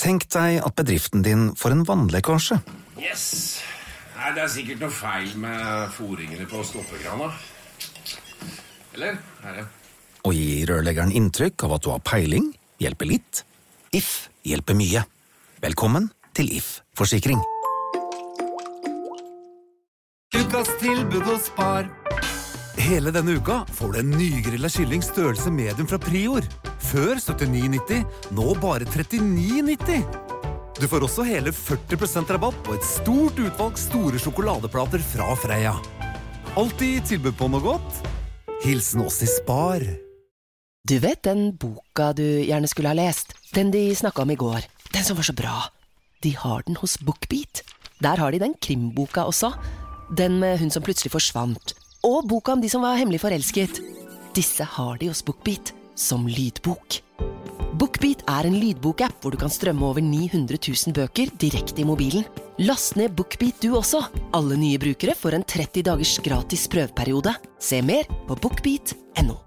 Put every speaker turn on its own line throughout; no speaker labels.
Tenk deg at bedriften din får en vannlekkasje.
Yes! Nei, det sikkert noe feil med foringene på stoppekrana. Eller? Her
Å gi rørleggeren inntrykk av at du har peiling, hjelper litt. If hjelper mye. Velkommen til If Forsikring.
Ukas tilbud hos Spar. Hele denne uka får du en nygrillet kylling størrelse medium fra Prior. Før 79,90, nå bare 39,90. Du får også hele 40% rabatt på et stort utvalg store sjokoladeplater fra Freia. Alltid tilbud på noe godt. Hilsen oss i Spar.
Du vet den boka du gjerne skulle ha lest? Den de snakket om i går. Den som var så bra. De har den hos BookBeat. Der har de den krimboka også. Den med hun som plutselig forsvant. Og boka om de som var hemmelig forelsket. Disse har de hos BookBeat som lydbok. BookBeat er en lydbok-app hvor du kan strømme over 900 000 bøker direkte i mobilen. Last ned BookBeat du også. Alle nye brukere får en 30 dagers gratis prøveperiode. Se mer på bookbeat.no.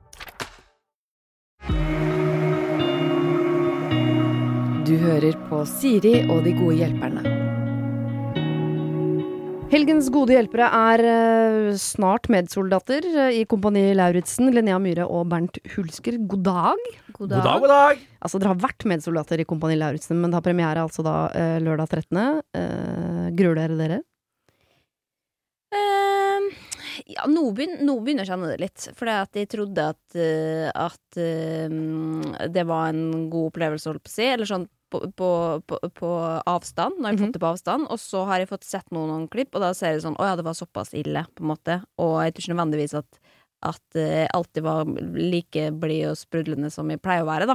Du hører på Siri og de gode hjelperne. Helgens gode hjelpere er snart medsoldater i Kompani Lauritzen, Linnea Myhre og Bernt Hulsker. God dag.
God dag.
Altså, dere har vært medsoldater i Kompani Lauritzen, men det har premiere altså da lørdag 13. Gruer dere?
Ja, nå begynner jeg å kjenne det litt. For jeg trodde at det var en god opplevelse, holdt på å si. Eller sånn på avstand, når jeg fått det på avstand, og så har jeg fått sett noen klipp, og da ser jeg sånn, åja, det var såpass ille, på en måte, og jeg tror ikke nødvendigvis at jeg alltid var like blid og sprudlende som jeg pleier å være,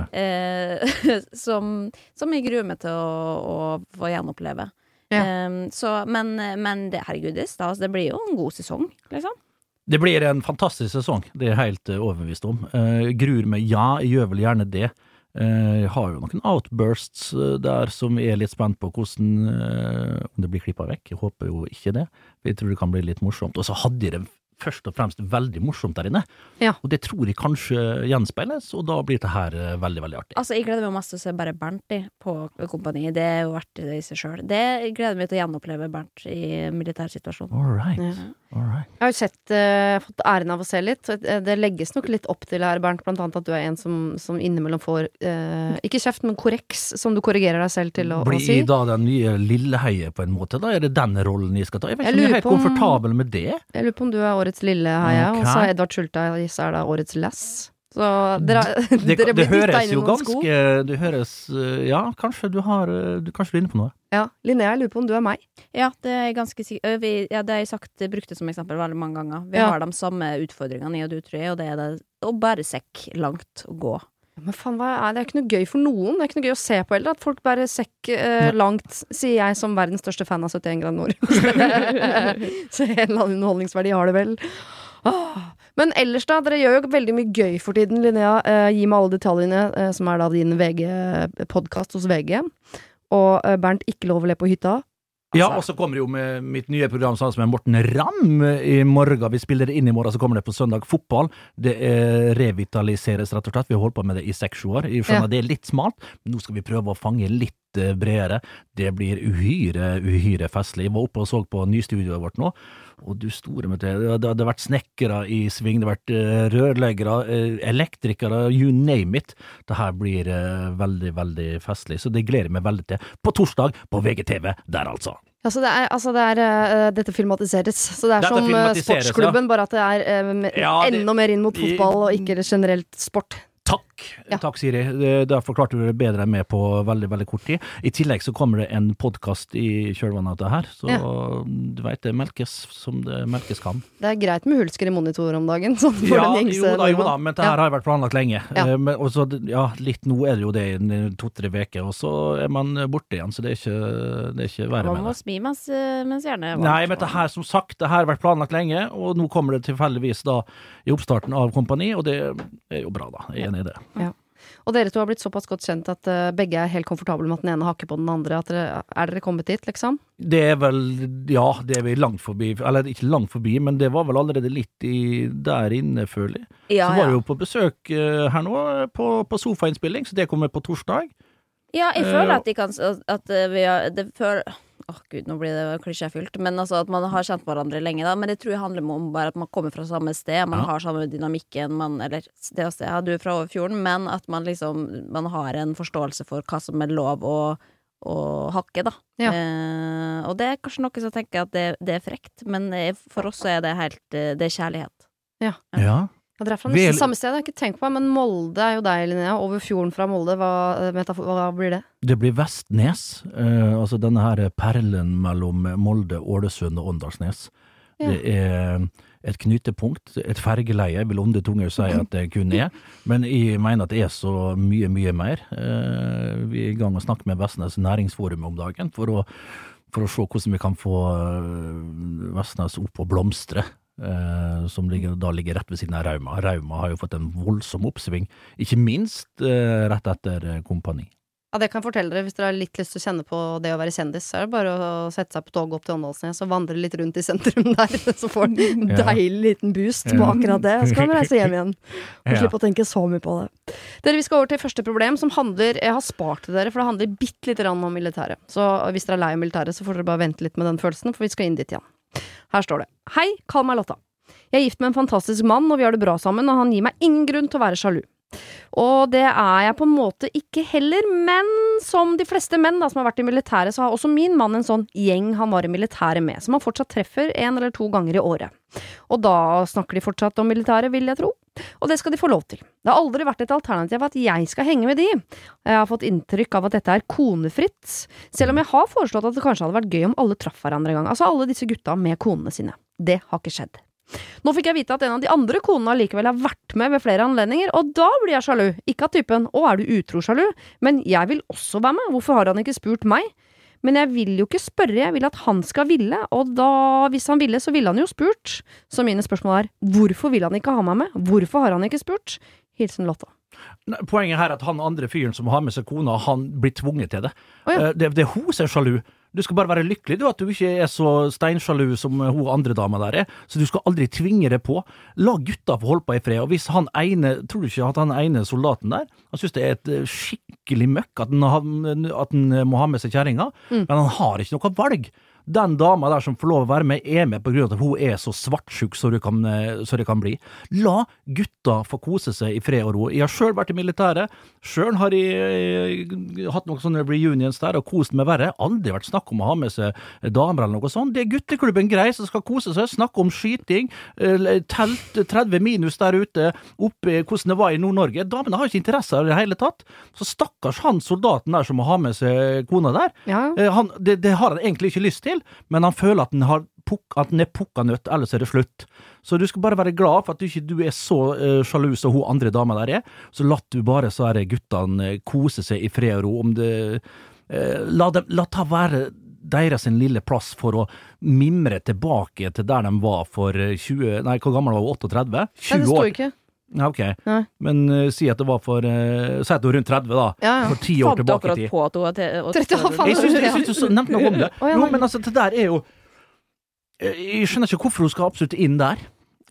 da. Som jeg gruer meg til å få gjenoppleve. Ja. Men det, herregud, det blir jo en god sesong, liksom.
Det blir en fantastisk sesong, det er jeg helt overbevist om. Gruer meg, ja, jeg gjør vel gjerne det. Jeg har jo noen outbursts der som jeg er litt spent på hvordan om det blir klippet vekk. Jeg håper jo ikke det, for jeg tror det kan bli litt morsomt. Og så hadde jeg det først og fremst veldig morsomt der inne. Ja. Og det tror jeg kanskje gjenspeiles, og da blir det her veldig, veldig artig.
Altså, jeg gleder meg mest til å se bare Bernt på Kompani. Det er jo verdt det i seg selv. Det gleder meg til å gjenoppleve Bernt i militærsituasjonen.
All right.
Jeg har jo fått æren av å se litt. Det legges nok litt opp til her, Bernt, blant annet at du er en som innimellom får ikke kjeft, men korreks, som du korrigerer deg selv til å si.
Blir da den nye Lilleheie på en måte? Da er det den rollen jeg skal ta. Jeg vet ikke om jeg er helt komfortabel med det.
Jeg lurer på om du er årets Lilleheie, og så Edvard Schulteis er da årets Lass. Så dere blir dytta inn i noen sko.
Det høres, ja, kanskje du er inne på noe.
Ja, Linnea, jeg lurer på om du er meg.
Ja, det er ganske sikkert. Ja, det har jeg brukt det som eksempel veldig mange ganger. Vi har de samme utfordringene i og du, tror jeg, og det er det å bare sekk langt å gå.
Men faen, det er ikke noe gøy for noen. Det er ikke noe gøy å se på heller, at folk bare sekk langt, sier jeg som verdens største fan av 71 grader nord. Så en eller annen underholdningsverdi har det vel. Men ellers da, dere gjør jo veldig mye gøy for tiden, Linnea. Gi meg alle detaljene, som er da din VG-podcast hos VG. Og Bernt, ikke lov å le på hytta.
Ja, og så kommer det jo med mitt nye program sammen med Morten Ramm i morgen. Vi spiller det inn i morgen, så kommer det på søndag fotball. Det revitaliseres rett og slett. Vi har holdt på med det i 6 år. Jeg skjønner det er litt smalt, men nå skal vi prøve å fange litt bredere. Det blir uhyre festlig. Jeg var oppe og så på nystudioet vårt nå, og du store med det. Det hadde vært snekkere i sving, det har vært rørleggere, elektrikere, you name it. Det her blir veldig, veldig festlig, så det gleder jeg meg veldig til. På torsdag på VGTV, der altså.
Ja, så dette filmatiseres. Så det er som sportsklubben, bare at det er enda mer inn mot fotball og ikke generelt sport.
Takk Siri. Da forklarte du det bedre enn meg på veldig, veldig kort tid. I tillegg så kommer det en podcast i kjølvannet av det her, så du vet det melkes som det melkes kan.
Det er greit med hulsker i monitor om dagen, sånn for den gjengse.
Jo da, men det her har vært planlagt lenge. Og så, litt nå er det jo det i 2-3 veker, og så er man borte igjen, så det er ikke verre med det.
Man må smi mens gjerne var.
Nei, men det her, som sagt, det her har vært planlagt lenge, og nå kommer det tilfeldigvis da i oppstarten av Kompani, og det er jo bra da, jeg er enig i det.
Ja. Og dere to har blitt såpass godt kjent at begge er helt komfortable med at den ene hakker på den andre. Er dere kommet dit, liksom?
Det er vel, ja, det er vi langt forbi, eller ikke langt forbi, men det var vel allerede litt der inne, føler jeg. Så var jeg jo på besøk her nå, på sofainnspilling, så det kommer på torsdag.
Ja, jeg føler at de kan at vi har det før Gud, nå blir det klisjéfylt. Men altså at man har kjent hverandre lenge da. Men det tror jeg handler om bare at man kommer fra samme sted. Man har samme dynamikken eller det å se, du er fra overfjorden. Men at man liksom man har en forståelse for hva som er lov å hakke da. Og det er kanskje noe som tenker at det er frekt. Men for oss så er det helt det er kjærlighet.
Ja. Dere er fra nesten samme sted, jeg har ikke tenkt på, men Molde er jo deg, Linnea. Over fjorden fra Molde, hva blir det?
Det blir Vestnes, altså denne her perlen mellom Molde, Ålesund og Åndalsnes. Det er et knytepunkt, et fergeleie, vil onde tunger si at det kun er, men jeg mener at det er så mye, mye mer. Vi er i gang å snakke med Vestnes næringsforum om dagen, for å se hvordan vi kan få Vestnes opp og blomstre. Som ligger rett ved siden av Rauma. Rauma har jo fått en voldsom oppsving, ikke minst rett etter Kompani.
Ja, det kan jeg fortelle dere. Hvis dere har litt lyst til å kjenne på det å være kjendis, så er det bare å sette seg på toget opp til Åndalsnes og vandre litt rundt i sentrum der, så får en deilig liten boost på akkurat det, og så kan vi reise hjem igjen og slippe å tenke så mye på det. Dere, vi skal over til første problem, som handler, jeg har spart til dere, for det handler bitte litt om militæret. Så hvis dere er lei av militæret, så får dere bare vente litt med den følelsen, for vi skal inn dit igjen. Her står det: Hei, kall meg Lotta. Jeg er gift med en fantastisk mann, og vi har det bra sammen, og han gir meg ingen grunn til å være sjalu. Og det er jeg på en måte ikke heller, men som de fleste menn da, som har vært i militæret, så har også min mann en sånn gjeng han var i militæret med, som han fortsatt treffer 1 eller 2 ganger i året. Og da snakker de fortsatt om militæret, vil jeg tro. Og det skal de få lov til. Det har aldri vært et alternativ at jeg skal henge med de. Jeg har fått inntrykk av at dette er konefritt, selv om jeg har foreslått at det kanskje hadde vært gøy om alle traff hverandre en gang. Altså alle disse gutta med konene sine. Det har ikke skjedd. Nå fikk jeg vite at en av de andre konene likevel har vært med ved flere anledninger, og da blir jeg sjalu. Ikke av typen, å, er du utro sjalu? Men jeg vil også være med. Hvorfor har han ikke spurt meg? Men jeg vil jo ikke spørre, jeg vil at han skal ville, og da, hvis han ville, så ville han jo spurt. Så mine spørsmål er, hvorfor vil han ikke ha meg med? Hvorfor har han ikke spurt? Hilsen Lotta.
Poenget her er at han andre fyren som har med seg kona, han blir tvunget til det. Det er hun som er sjalu. Du skal bare være lykkelig, du, at du ikke er så steinsjalu som hun andre dama der er, så du skal aldri tvinge det på. La gutta få holde på i fred, og hvis han ene, tror du ikke at han ene soldaten der, han synes det er et skikkelig møkk at han må ha med seg kjæringa, men han har ikke noe valg. Den dama der som får lov å være med på grunn av at hun er så svartsjuk så det kan bli. La gutta få kose seg i fred og ro. Jeg har selv vært i militæret, selv har jeg hatt noen sånne reunions der og kost med verre. Aldri vært snakk om å ha med seg damer eller noe sånt. Det er gutteklubben grei som skal kose seg, snakke om skyting, telt 30 minus der ute, oppe hvordan det var i Nord-Norge. Damene har ikke interesse av det hele tatt. Så stakkars han soldaten der som må ha med seg kona der, det har han egentlig ikke lyst til. Men han føler at den er pukka nødt, ellers er det slutt. Så du skal bare være glad for at du er så sjalu som hun andre dama der er. Så la du bare så er guttene kose seg i fred og ro. Om det, la ta være deres en lille plass for å mimre tilbake til der de var for 20, nei, hvor gammel var hun? 38? 20 år?
Det står ikke.
Ja, ok. Men si at det var for si at det var rundt 30 da, for 10 år tilbake i tid.
Fant akkurat på at hun
Jeg synes du nevnte noe om det. Jo, men altså, det der er jo jeg skjønner ikke hvorfor hun skal absolutt inn der.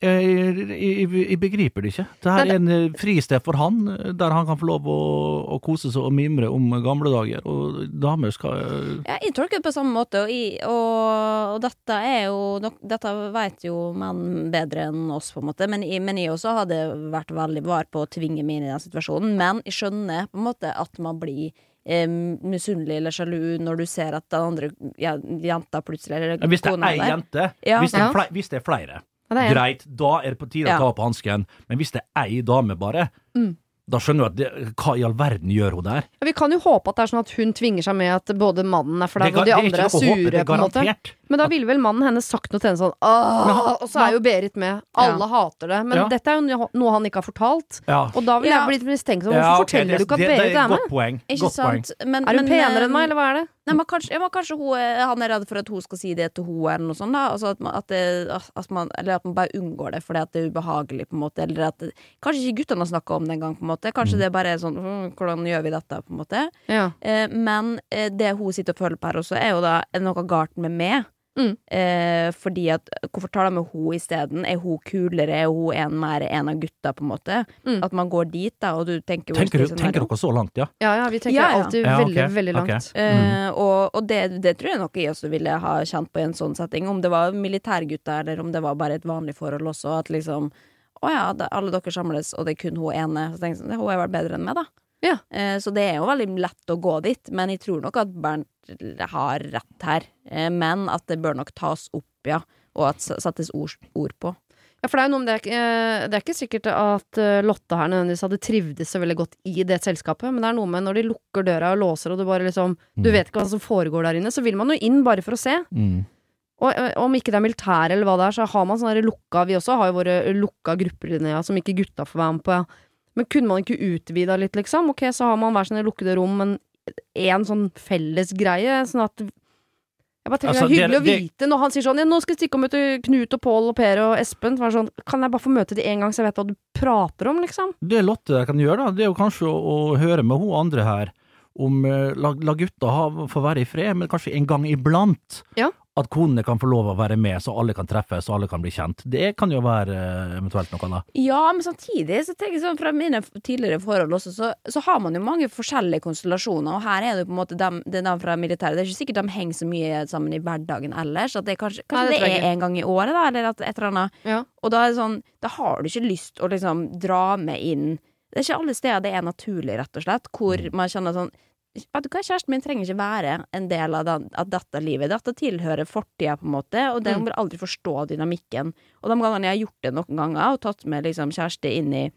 Jeg begriper det ikke. Det her er en fristed for han, der han kan få lov å kose seg og mimre om gamle dager, og damer skal
jeg tolker det på samme måte, og dette er jo dette vet jo menn bedre enn oss på en måte, men jeg også hadde vært veldig var på å tvinge meg inn i den situasjonen, men jeg skjønner på en måte at man blir misunnelig eller sjalu når du ser at den andre jenta plutselig eller
hvis det er ei jente, hvis det er flere greit, da er det på tide å ta på hansken, men hvis det er ei dame bare, da skjønner du at hva i all verden gjør hun der?
Ja, vi kan jo håpe at det er sånn at hun tvinger seg med at både mannen er flau og de andre er sure på en måte. Men da ville vel mannen hennes sagt noe til henne sånn, og så er jo Berit med, alle hater det, men dette er jo noe han ikke har fortalt, og da vil jeg bli mistenkt som, hvorfor forteller du ikke at Berit er med?
Ikke sant?
Er hun penere enn meg, eller hva er det?
Nei, men kanskje han er redd for at hun skal si det til hun eller noe sånt da, altså at man bare unngår det fordi at det er ubehagelig på en måte, eller at kanskje ikke guttene har snakket om det en gang på en måte, kanskje det bare er sånn, hvordan gjør vi dette på en måte, men det hun sitter og føler på her også er jo da noe galt med meg, Fordi at, hvorfor tar de med hun i stedet? Hun kulere? Hun en av gutta, på en måte? At man går dit, da, og du tenker
Tenker dere så langt, ja?
Ja, vi tenker alltid veldig, veldig langt.
Og det tror jeg nok jeg også ville ha kjent på i en sånn setting, om det var militærgutta, eller om det var bare et vanlig forhold også, at liksom, alle dere samles, og det kun hun ene, så tenker jeg, hun vel bedre enn meg, da.
Ja.
Så det jo veldig lett å gå dit, men jeg tror nok at Bernt har rett her, men at det bør nok tas opp, og at settes ord på.
Ja, for det jo noe med det ikke sikkert at Lotte her nødvendigvis hadde trivdes så veldig godt i det selskapet, men det noe med når de lukker døra og låser, og du bare liksom, du vet ikke hva som foregår der inne, så vil man jo inn bare for å se. Og om ikke det militær eller hva det så har man sånne lukka, vi også har jo våre lukka grupper inne, som ikke gutta får være med på, Men kunne man ikke utvida litt, liksom? Ok, så har man hver sine lukkede rom, men en sånn felles greie, sånn at jeg bare tenker det hyggelig å vite når han sier sånn, nå skal jeg stikke og møte Knut og Pål og Per og Espen, så sånn, kan jeg bare få møte de en gang så jeg vet hva du prater om, liksom? Det
Lotte kan gjøre da, det jo kanskje å høre med hun andre her, om la gutta få være i fred, men kanskje en gang iblant. Ja. At konene kan få lov å være med, så alle kan treffes, så alle kan bli kjent. Det kan jo være eventuelt noe da.
Ja, men samtidig, så tenker jeg sånn, fra mine tidligere forhold også, så har man jo mange forskjellige konstellasjoner, og her det jo på en måte det fra militæret. Det ikke sikkert de henger så mye sammen i hverdagen ellers, at det kanskje det en gang i året da, eller at et eller annet. Ja. Og da det sånn, da har du ikke lyst å liksom dra med inn. Det ikke alle steder det naturlig, rett og slett, hvor man kjenner sånn, vet du hva, kjæresten min trenger ikke være en del av dette livet. Dette tilhører fortida på en måte, og det må aldri forstå dynamikken. Og de gangene jeg har gjort det noen ganger, og tatt med liksom kjæreste inn i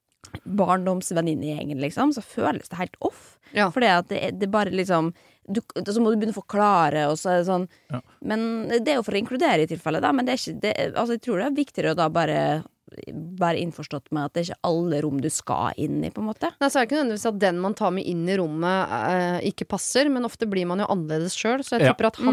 barndomsvenninnegjengen, liksom, så føles det helt off. Ja. For det bare liksom, så må du begynne å forklare, og så det sånn. Ja. Men det jo for å inkludere i tilfelle, da, men det ikke, altså jeg tror det viktigere å da bare innforstått med at det ikke alle rom du skal inn i, på en måte. Nei, så det ikke nødvendigvis at den man tar med inn i rommet ikke passer, men ofte blir man jo annerledes selv, så jeg tipper at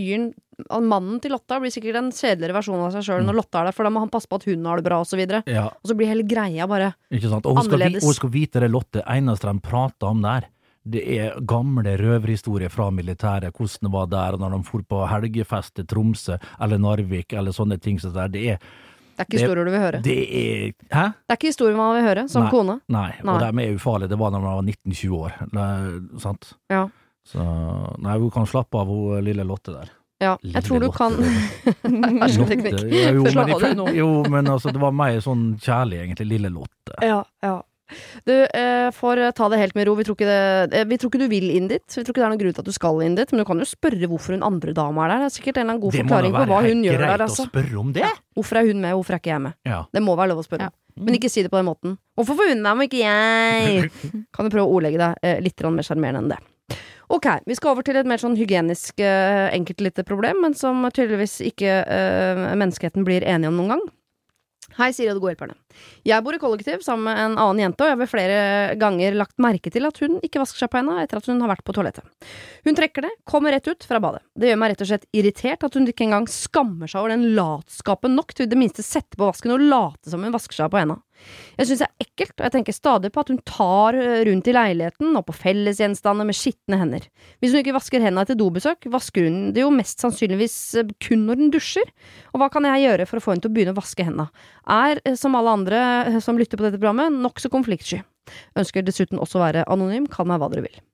mannen til Lotta blir sikkert en kjedeligere versjon av seg selv når Lotta der, for da må han passe på at hun har det bra og så videre. Ja. Og så blir hele greia bare annerledes. Og hun skal vite det, Lotte, eneste de prater om der, det gamle røverhistorier fra militæret, hvordan det var der når de for på helgefest til Tromsø eller Narvik eller sånne ting så der, det ikke historier du vil høre. Hæ? Det ikke historier man vil høre, som kone. Nei, og de ufarlige. Det var når man var 19-20 år. Sant? Ja. Så, nei, hun kan slappe av hun lille Lotte der. Ja, jeg tror du kan Hersketeknikk. Jo, men altså, det var meg sånn kjærlig, egentlig, lille Lotte. Ja. Du får ta det helt med ro. Vi tror ikke du vil inn dit. Vi tror ikke det noen grunn til at du skal inn dit. Men du kan jo spørre hvorfor hun andre dama der. Det sikkert en eller annen god forklaring på hva hun gjør der, altså. Det må være greit å spørre om det. Hvorfor hun med, hvorfor ikke jeg med? Ja. Det må være lov å spørre. Ja. Men ikke si det på den måten. Hvorfor får hun med, men ikke jeg? Kan du prøve å ordlegge deg litt mer sjarmerende enn det. Ok, vi skal over til et mer sånn hygienisk enkelt lite problem, men som tydeligvis ikke menneskeheten blir enige om noen gang. Hei, Siri og de gode hjelperne. Jeg bor i kollektiv sammen med en annen jente, og jeg har ved flere ganger lagt merke til at hun ikke vasker seg på henne etter at hun har vært på toalettet. Hun trekker det, kommer rett ut fra badet. Det gjør meg rett og slett irritert at hun ikke engang skammer seg over den latskapen nok til det minste sette på vasken og late som hun vasker seg på henne. Jeg synes det ekkelt, og jeg tenker stadig på at hun tar rundt i leiligheten og på fellesgjenstander med skittende hender. Hvis hun ikke vasker hendene etter dobesøk, vasker hun det jo mest sannsynligvis kun når hun dusjer. Og hva kan jeg gjøre for å få henne til å begynne å vaske hendene? Som alle andre som lytter på dette programmet, nok så konfliktsky. Ønsker dessuten også å være anonym, kall meg hva dere vil.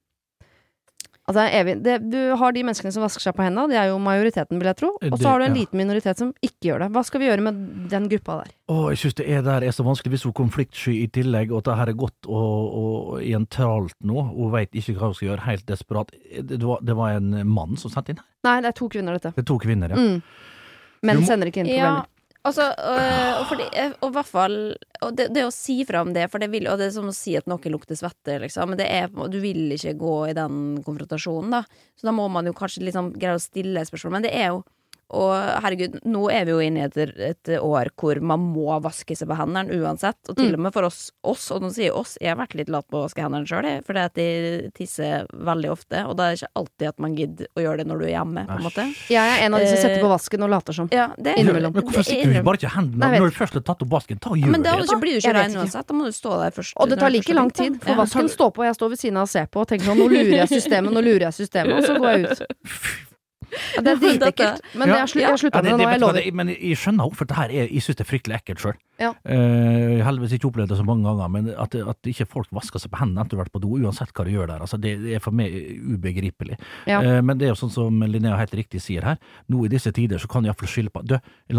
Altså, du har de menneskene som vasker seg på hendene, det jo majoriteten, vil jeg tro. Og så har du en liten minoritet som ikke gjør det. Hva skal vi gjøre med den gruppa der? Jeg synes det der så vanskelig hvis hun konfliktsky i tillegg, og at det her gått og i en tralt nå, og vet ikke hva hun skal gjøre, helt desperat. Det var en mann som sendte inn her? Nei, det 2 kvinner dette. Det 2 kvinner, ja. Menn sender ikke inn problemer. Altså, og i hvert fall det å si fra om det, for det vil, og det som å si at noe lukter svette, liksom, men du vil ikke gå i den konfrontasjonen, da. Så da må man jo kanskje liksom greie å stille spørsmål, men det jo, og herregud, nå vi jo inne i et år hvor man må vaske seg på hendene uansett, og til og med for oss, og nå sier oss, jeg har vært litt lat på å vaske hendene selv, for det at de tisser veldig ofte, og det ikke alltid at man gidder å gjøre det når du hjemme, på en måte. Jeg en av de som setter på vasken og later som. Ja, innimellom. Men hvorfor sitter du bare ikke hendene når du først har tatt opp vasken? Ta og gjør det, da. Men blir du ikke regn uansett, da må du stå der først. Og det tar like lang tid, for vasken står på, og jeg står ved siden av og ser på, og tenker sånn, nå lurer jeg systemet, og så går jeg ut.
Ja, det er dritekkelt. Men
Ja.
jeg slutta med det nå, jeg lover.
Men jeg skjønner også, for det her jeg synes det er fryktelig ekkelt selv.
Ja.
Jeg har heldigvis ikke opplevd det så mange ganger, men at ikke folk vasker seg på hendene etter å ha vært på do, uansett hva de gjør der, altså det er for meg ubegripelig.
Ja.
Men det er jo sånn som Linnea helt riktig sier her, nå i disse tider så kan jeg i hvert fall skylde på,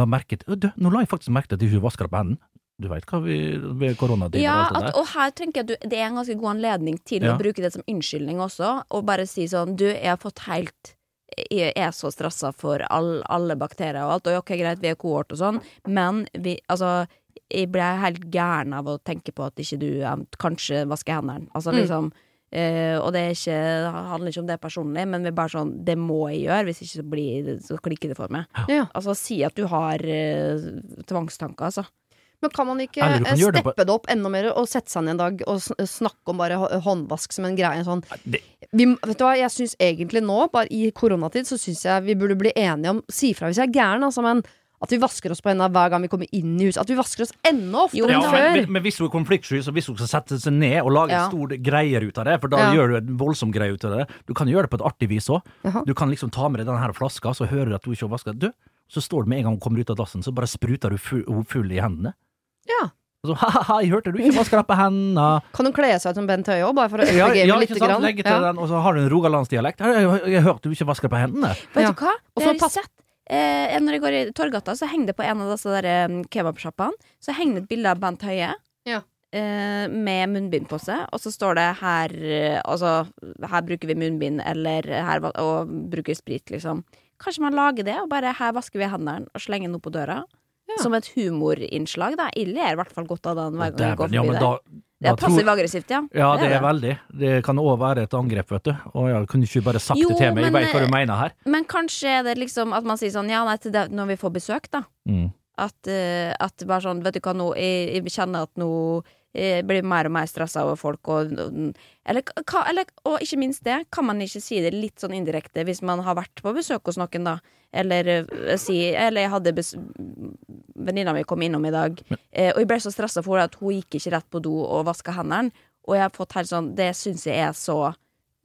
nå la jeg faktisk merke til at jeg ikke vasker på hendene. Du vet hva ved koronatider
Ja,
og alt det der.
og her tenker jeg at det er en ganske god anledning til
Ja.
å bruke det som unnskyldning også, og bare si sånn, jeg har fått jeg er så stresset for alle bakterier og alt, og ok, greit, vi er kohort og sånn, men jeg ble helt gæren av å tenke på at ikke du kanskje vasker hendene. Altså liksom, og det handler ikke om det personlig, men vi bare sånn, det må jeg gjøre, hvis ikke så klikker det for meg.
Ja.
Altså, si at du har tvangstanker, altså.
Men kan man ikke
Eller du kan gjøre det
steppe det opp enda mer og sette seg ned en dag og snakke om bare håndvask som en greie sånn.
Det-
Vet du hva, jeg synes egentlig nå, bare i koronatid, så synes jeg vi burde bli enige om, si fra hvis jeg er gæren, altså, men at vi vasker oss på hendene hver gang vi kommer inn i huset, at vi vasker oss enda oftere
Jo,
enn
Ja,
før.
men hvis du er konfliktsky, så hvis du skal sette seg ned og lage
Ja.
en stor greier ut av det, for da
Ja.
gjør du en voldsom greie ut av det. Du kan gjøre det på et artig vis også.
Jaha.
Du kan liksom ta med deg denne her flaska, så hører du at du ikke har vasket. Så står du med en gang hun kommer ut av dassen, så bare spruter du full i hendene.
Ja.
Og så, ha-ha, jeg hørte du ikke vasket deg på hendene.
Kan hun kle seg ut som Bent Høie også, bare for å øke
Ja,
gamet litt
ikke sant,
grann?
legge til
Ja.
den, og så har du en rogalandsdialekt. Jeg hørte du ikke vasket på hendene.
Vet
Ja.
du hva?
Og
Det
så
har jeg
pass-
sett. Når jeg går i Torgata, så henger det på en av disse der kebabsjappene. Så henger det et bilde av Bent Høie
Ja.
med munnbind på seg, og så står det her her bruker vi munnbind, eller her og bruker sprit, liksom. Kanskje man lager det, og bare her vasker vi hendene og slenger den opp på døra.
Ja.
Som et humorinnslag, da. Jeg ler i hvert fall godt av den hver gang jeg går
Dæven, ja,
forbi
men
det.
da
Det er
tror-
passiv-aggressivt, ja.
Ja, det er veldig. Det kan også være et angrep, vet du. Og jeg kunne ikke bare sagt
Jo,
det til meg. Jeg
men,
vet hva du mener her.
Men kanskje er det liksom at man sier sånn, ja, nei, til det, når vi får besøk, da.
Mm.
At bare sånn, vet du hva, nå, jeg kjenner at nå jeg blir mer og mer stresset over folk eller, og ikke minst det, kan man ikke si det litt sånn indirekte hvis man har vært på besøk hos noen da, eller jeg hadde venninna mi kom innom i dag, og jeg ble så stresset for at hun gikk ikke rett på do og vasket hendene, og jeg har fått helt sånn, det synes jeg er så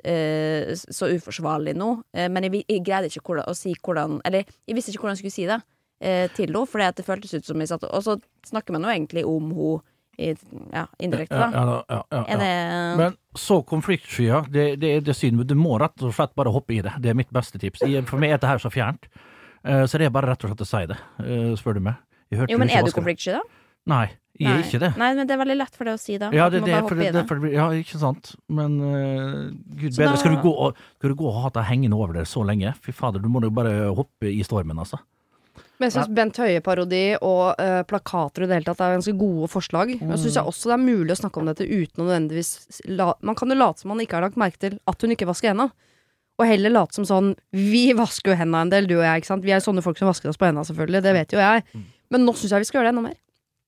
uforsvarlig nå, men jeg greide ikke å si hvordan, eller jeg visste ikke hvordan jeg skulle si det til henne, fordi at det føltes ut som jeg satt, og så snakker man jo egentlig om hun indirekte da.
Ja.
Er det
Men så konfliktskya, det er synd. Du må rett og slett bare hoppe i det. Det er mitt beste tips. For meg er dette her så fjernt. Så det er bare rett og slett å si det, spør du meg.
Jo, men er du konfliktsky da?
Nei, jeg er ikke det.
Nei, men det er veldig lett for deg å si da.
Ja,
At du
det
må
er
bare
for
hoppe i det.
ja, ikke sant. Men Gud
Så
bedre,
da-
skal du gå og ha det hengende over deg så lenge? Fy fader, du må jo bare hoppe i stormen, altså.
Men jeg synes Bent Høie-parodi og plakater i det hele tatt er ganske gode forslag. Men jeg synes også det er mulig å snakke om dette uten å nødvendigvis man kan jo late som man ikke har lagt merke til at hun ikke vasker hendene. Og heller late som sånn, vi vasker jo hendene en del, du og jeg, ikke sant? Vi er sånne folk som vasker oss på hendene selvfølgelig, det vet jo jeg. Men nå synes jeg vi skal gjøre det enda mer.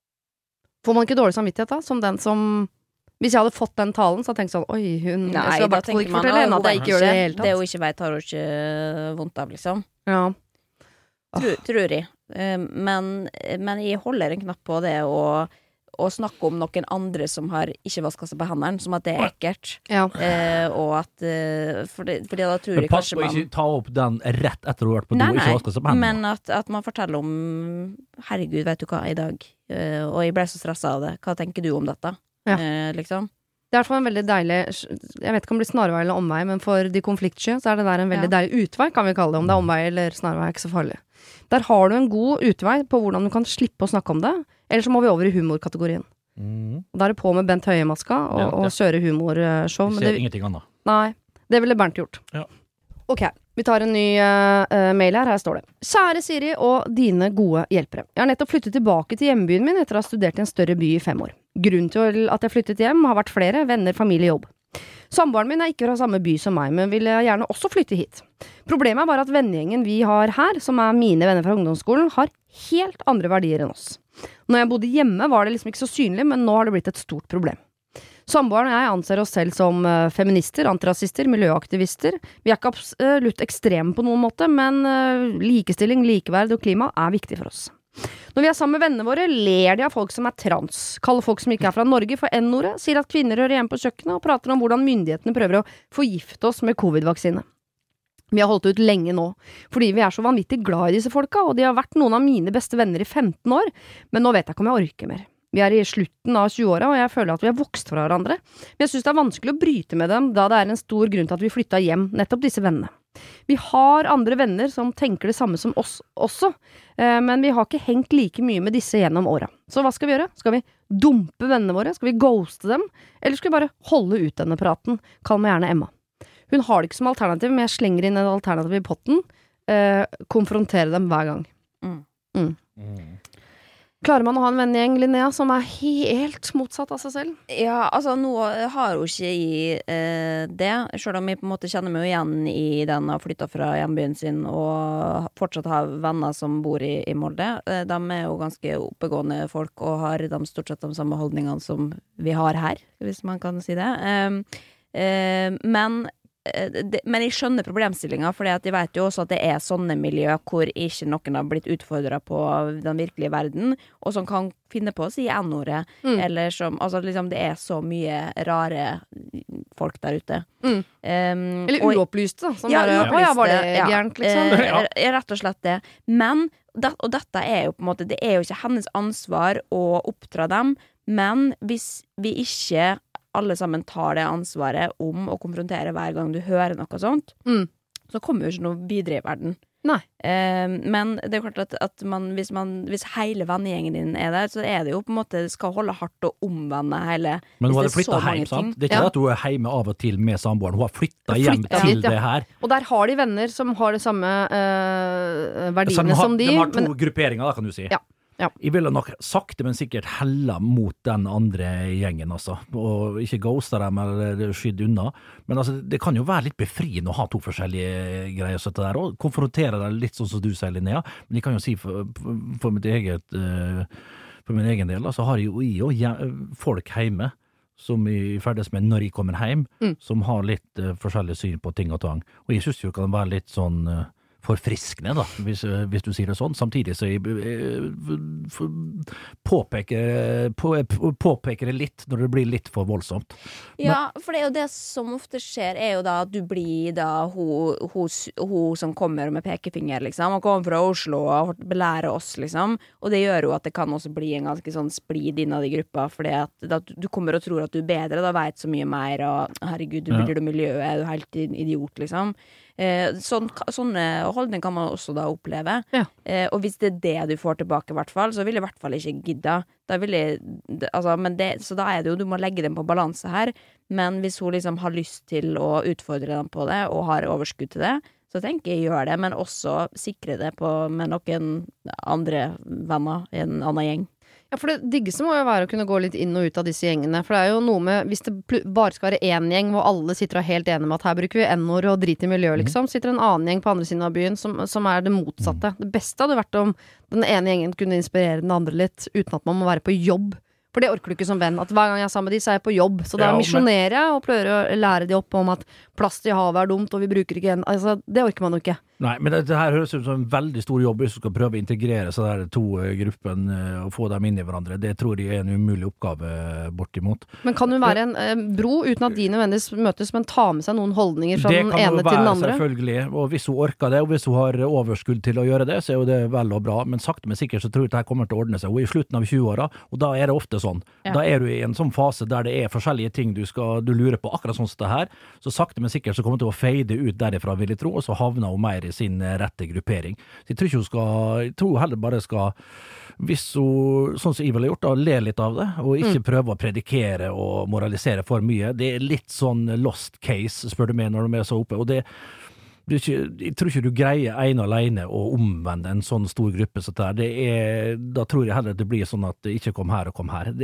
Får man ikke dårlig samvittighet da? Som den som, hvis jeg hadde fått den talen, så hadde jeg tenkt sånn, oi, hun, jeg
Nei,
skal
da
bare
tenker
ikke
man
fortelle henne at jeg ikke gjør det i det hele
Det
tatt.
hun ikke vet har hun ikke vondt av, liksom.
Ja.
Tror jeg. Men jeg holder en knapp på det å snakke om noen andre som har ikke vasket seg på hendene, som at det er ekkelt.
Ja.
Og at fordi da tror
Men
jeg
pass
kanskje
på å
man
ikke ta opp den rett etter du har vært på do og ikke vaske seg på hendene.
men at man forteller om herregud, vet du hva, i dag og jeg ble så stresset av det, hva tenker du om dette?
Ja.
Liksom
Det er i hvert fall en veldig deilig, jeg vet ikke om det blir snarvei eller omvei, men for de konfliktsky så er det der en veldig deilig utvei, kan vi kalle det. Om det er omvei eller snarvei er ikke så farlig. Der har du en god utvei på hvordan du kan slippe å snakke om det, eller så må vi over i humorkategorien. Og da er det på med Bent Høie-maska og kjøre humorshow.
Vi
Men
ser
det,
ingenting annet.
nei, det ville Bernt gjort.
Ja.
Ok, vi tar en ny mail her står det. Kjære Siri og dine gode hjelpere. Jeg har nettopp flyttet tilbake til hjembyen min etter å ha studert i en større by i 5 år. Grunnen til at jeg flyttet hjem har vært flere, venner, familie, jobb. Samboeren min er ikke fra samme by som meg, men vil gjerne også flytte hit. Problemet er bare at vennegjengen vi har her, som er mine venner fra ungdomsskolen, har helt andre verdier enn oss. Når jeg bodde hjemme var det liksom ikke så synlig, men nå har det blitt et stort problem. Samboeren og jeg anser oss selv som feminister, antirasister, miljøaktivister. Vi er ikke absolutt ekstreme på noen måte, men likestilling, likeverd og klima er viktig for oss. Når vi er sammen med vennene våre, ler de av folk som er trans, kaller folk som ikke er fra Norge for N-ordet, sier at kvinner hører hjemme på kjøkkenet og prater om hvordan myndighetene prøver å forgifte oss med covid-vaksine. Vi har holdt ut lenge nå, fordi vi så vanvittig glad i disse folka, og de har vært noen av mine beste venner i 15 år, men nå vet jeg ikke om jeg orker mer. Vi i slutten av 20-åra, og jeg føler at vi har vokst fra hverandre. Men jeg synes det vanskelig å bryte med dem, da det en stor grunn til at vi flyttet hjem, nettopp disse vennene. Vi har andre venner som tenker det samme som oss også, men vi har ikke hengt like mye med disse gjennom åra. Så hva skal vi gjøre? Skal vi dumpe vennene våre? Skal vi ghoste dem? Eller skal vi bare holde ut denne praten? Kall meg gjerne Emma. Hun har det ikke som alternativ, men jeg slenger inn en alternativ i potten. Konfrontere dem hver gang. Klarer man å ha en vennegjeng, Linnea, som helt motsatt av seg selv?
Ja, altså nå har hun ikke i det, selv om jeg på en måte kjenner meg igjen i den og flyttet fra hjembyen sin og fortsatt har venner som bor i Molde. De jo ganske oppegående folk og har de stort sett de samme holdningene som vi har her, hvis man kan si det. Men jeg skjønner problemstillinga, for jeg vet jo også at det sånne miljø hvor ikke noen har blitt utfordret på den virkelige verden, og som kan finne på å si n-ordet, eller som, altså liksom det så mye rare folk der ute.
Eller uopplyste, da, som bare, ja, var det gærent, liksom?
Rett og slett det. Men, og dette jo på en måte, det jo ikke hennes ansvar å oppdra dem, men hvis vi ikke alle sammen tar det ansvaret om å konfrontere hver gang du hører noe sånt, så kommer jo ikke noe videre i verden.
Nei.
Men det klart at hvis hele vennegjengen din der, så det jo på en måte skal holde hardt og omvende hele.
Men hun hadde flyttet hjem, sant? Det ikke at hun hjemme av og til med samboeren, hun har flyttet hjem til det her.
Og der har de venner som har det samme verdiene som de.
De har to grupperinger, da, kan du si.
Ja.
Jeg ville nok sakte, men sikkert helle mot den andre gjengen, altså. Og ikke ghoste dem eller skydde unna. Men altså, det kan jo være litt befriende å ha to forskjellige greier så det der, og konfrontere deg litt sånn som du sier, Linnea. Men jeg kan jo si for mitt eget, for min egen del, så har jeg jo folk hjemme som jeg ferdes med når jeg kommer hjem, som har litt forskjellig syn på ting og tang. Og jeg synes jo det kan være litt sånn forfriskende, da, hvis du sier det sånn. Samtidig så jeg påpeker det litt når det blir litt for voldsomt.
Ja, for det jo det som ofte skjer, jo da at du blir da hun som kommer med pekefinger, liksom, og kommer fra Oslo og belærer oss, liksom, og det gjør jo at det kan også bli en ganske sånn splid innad i gruppa, fordi at du kommer og tror at du bedre, da vet så mye mer, og herregud, du blir miljøet, du helt idiot, liksom. Sånne holdninger kan man også da oppleve, og hvis det det du får tilbake i hvert fall, så vil jeg i hvert fall ikke gidde da vil jeg, altså, så da det jo, du må legge dem på balanse her, men hvis hun liksom har lyst til å utfordre dem på det, og har overskudd til det, så tenker jeg gjør det, men også sikre det med noen andre venner i en annen gjeng.
Ja, for det diggeste må jo være å kunne gå litt inn og ut av disse gjengene, for det jo noe med, hvis det bare skal være en gjeng hvor alle sitter og helt enige med at her bruker vi n-ord og drit i miljøet, liksom, sitter en annen gjeng på andre siden av byen som det motsatte. Det beste hadde vært om den ene gjengen kunne inspirere den andre litt, uten at man må være på jobb. For det orker du ikke som venn, at hver gang jeg sammen med de, så jeg på jobb. Så da misjonerer jeg og prøver å lære de opp om at plast i havet dumt, og vi bruker ikke en. Altså, det orker man jo ikke.
Nei, men det her høres ut som en veldig stor jobb hvis du skal prøve å integrere så der to gruppene og få dem inn i hverandre. Det tror jeg en umulig oppgave bortimot. Men
kan du være en bro uten at de nødvendigvis møtes, men ta med seg noen holdninger fra den ene til den andre?
Det kan jo være, selvfølgelig. Og hvis hun orker det, og hvis hun har overskudd til å gjøre det, så jo det vel og bra. Men sakte, men sikkert så tror jeg at dette kommer til å ordne seg. Hun i slutten av 20-åra, og da det ofte sånn. Ja. Da du i en sånn fase der det forskjellige ting du lurer på, akkurat sånn som det her. Så sakte, men sikkert så kommer det til å feide ut derifra, vil jeg tro, og så havner hun mer i sin rette gruppering. Så jeg tror heller bare skal, hvis hun, sånn som jeg ville gjort, da, le litt av det, og ikke prøve å predikere og moralisere for mye. Det litt sånn lost case, spør du meg, når de så oppe, og jeg tror ikke du greier ene alene å omvende en sånn stor gruppe så da tror jeg heller det blir sånn at det ikke kom her og kom her.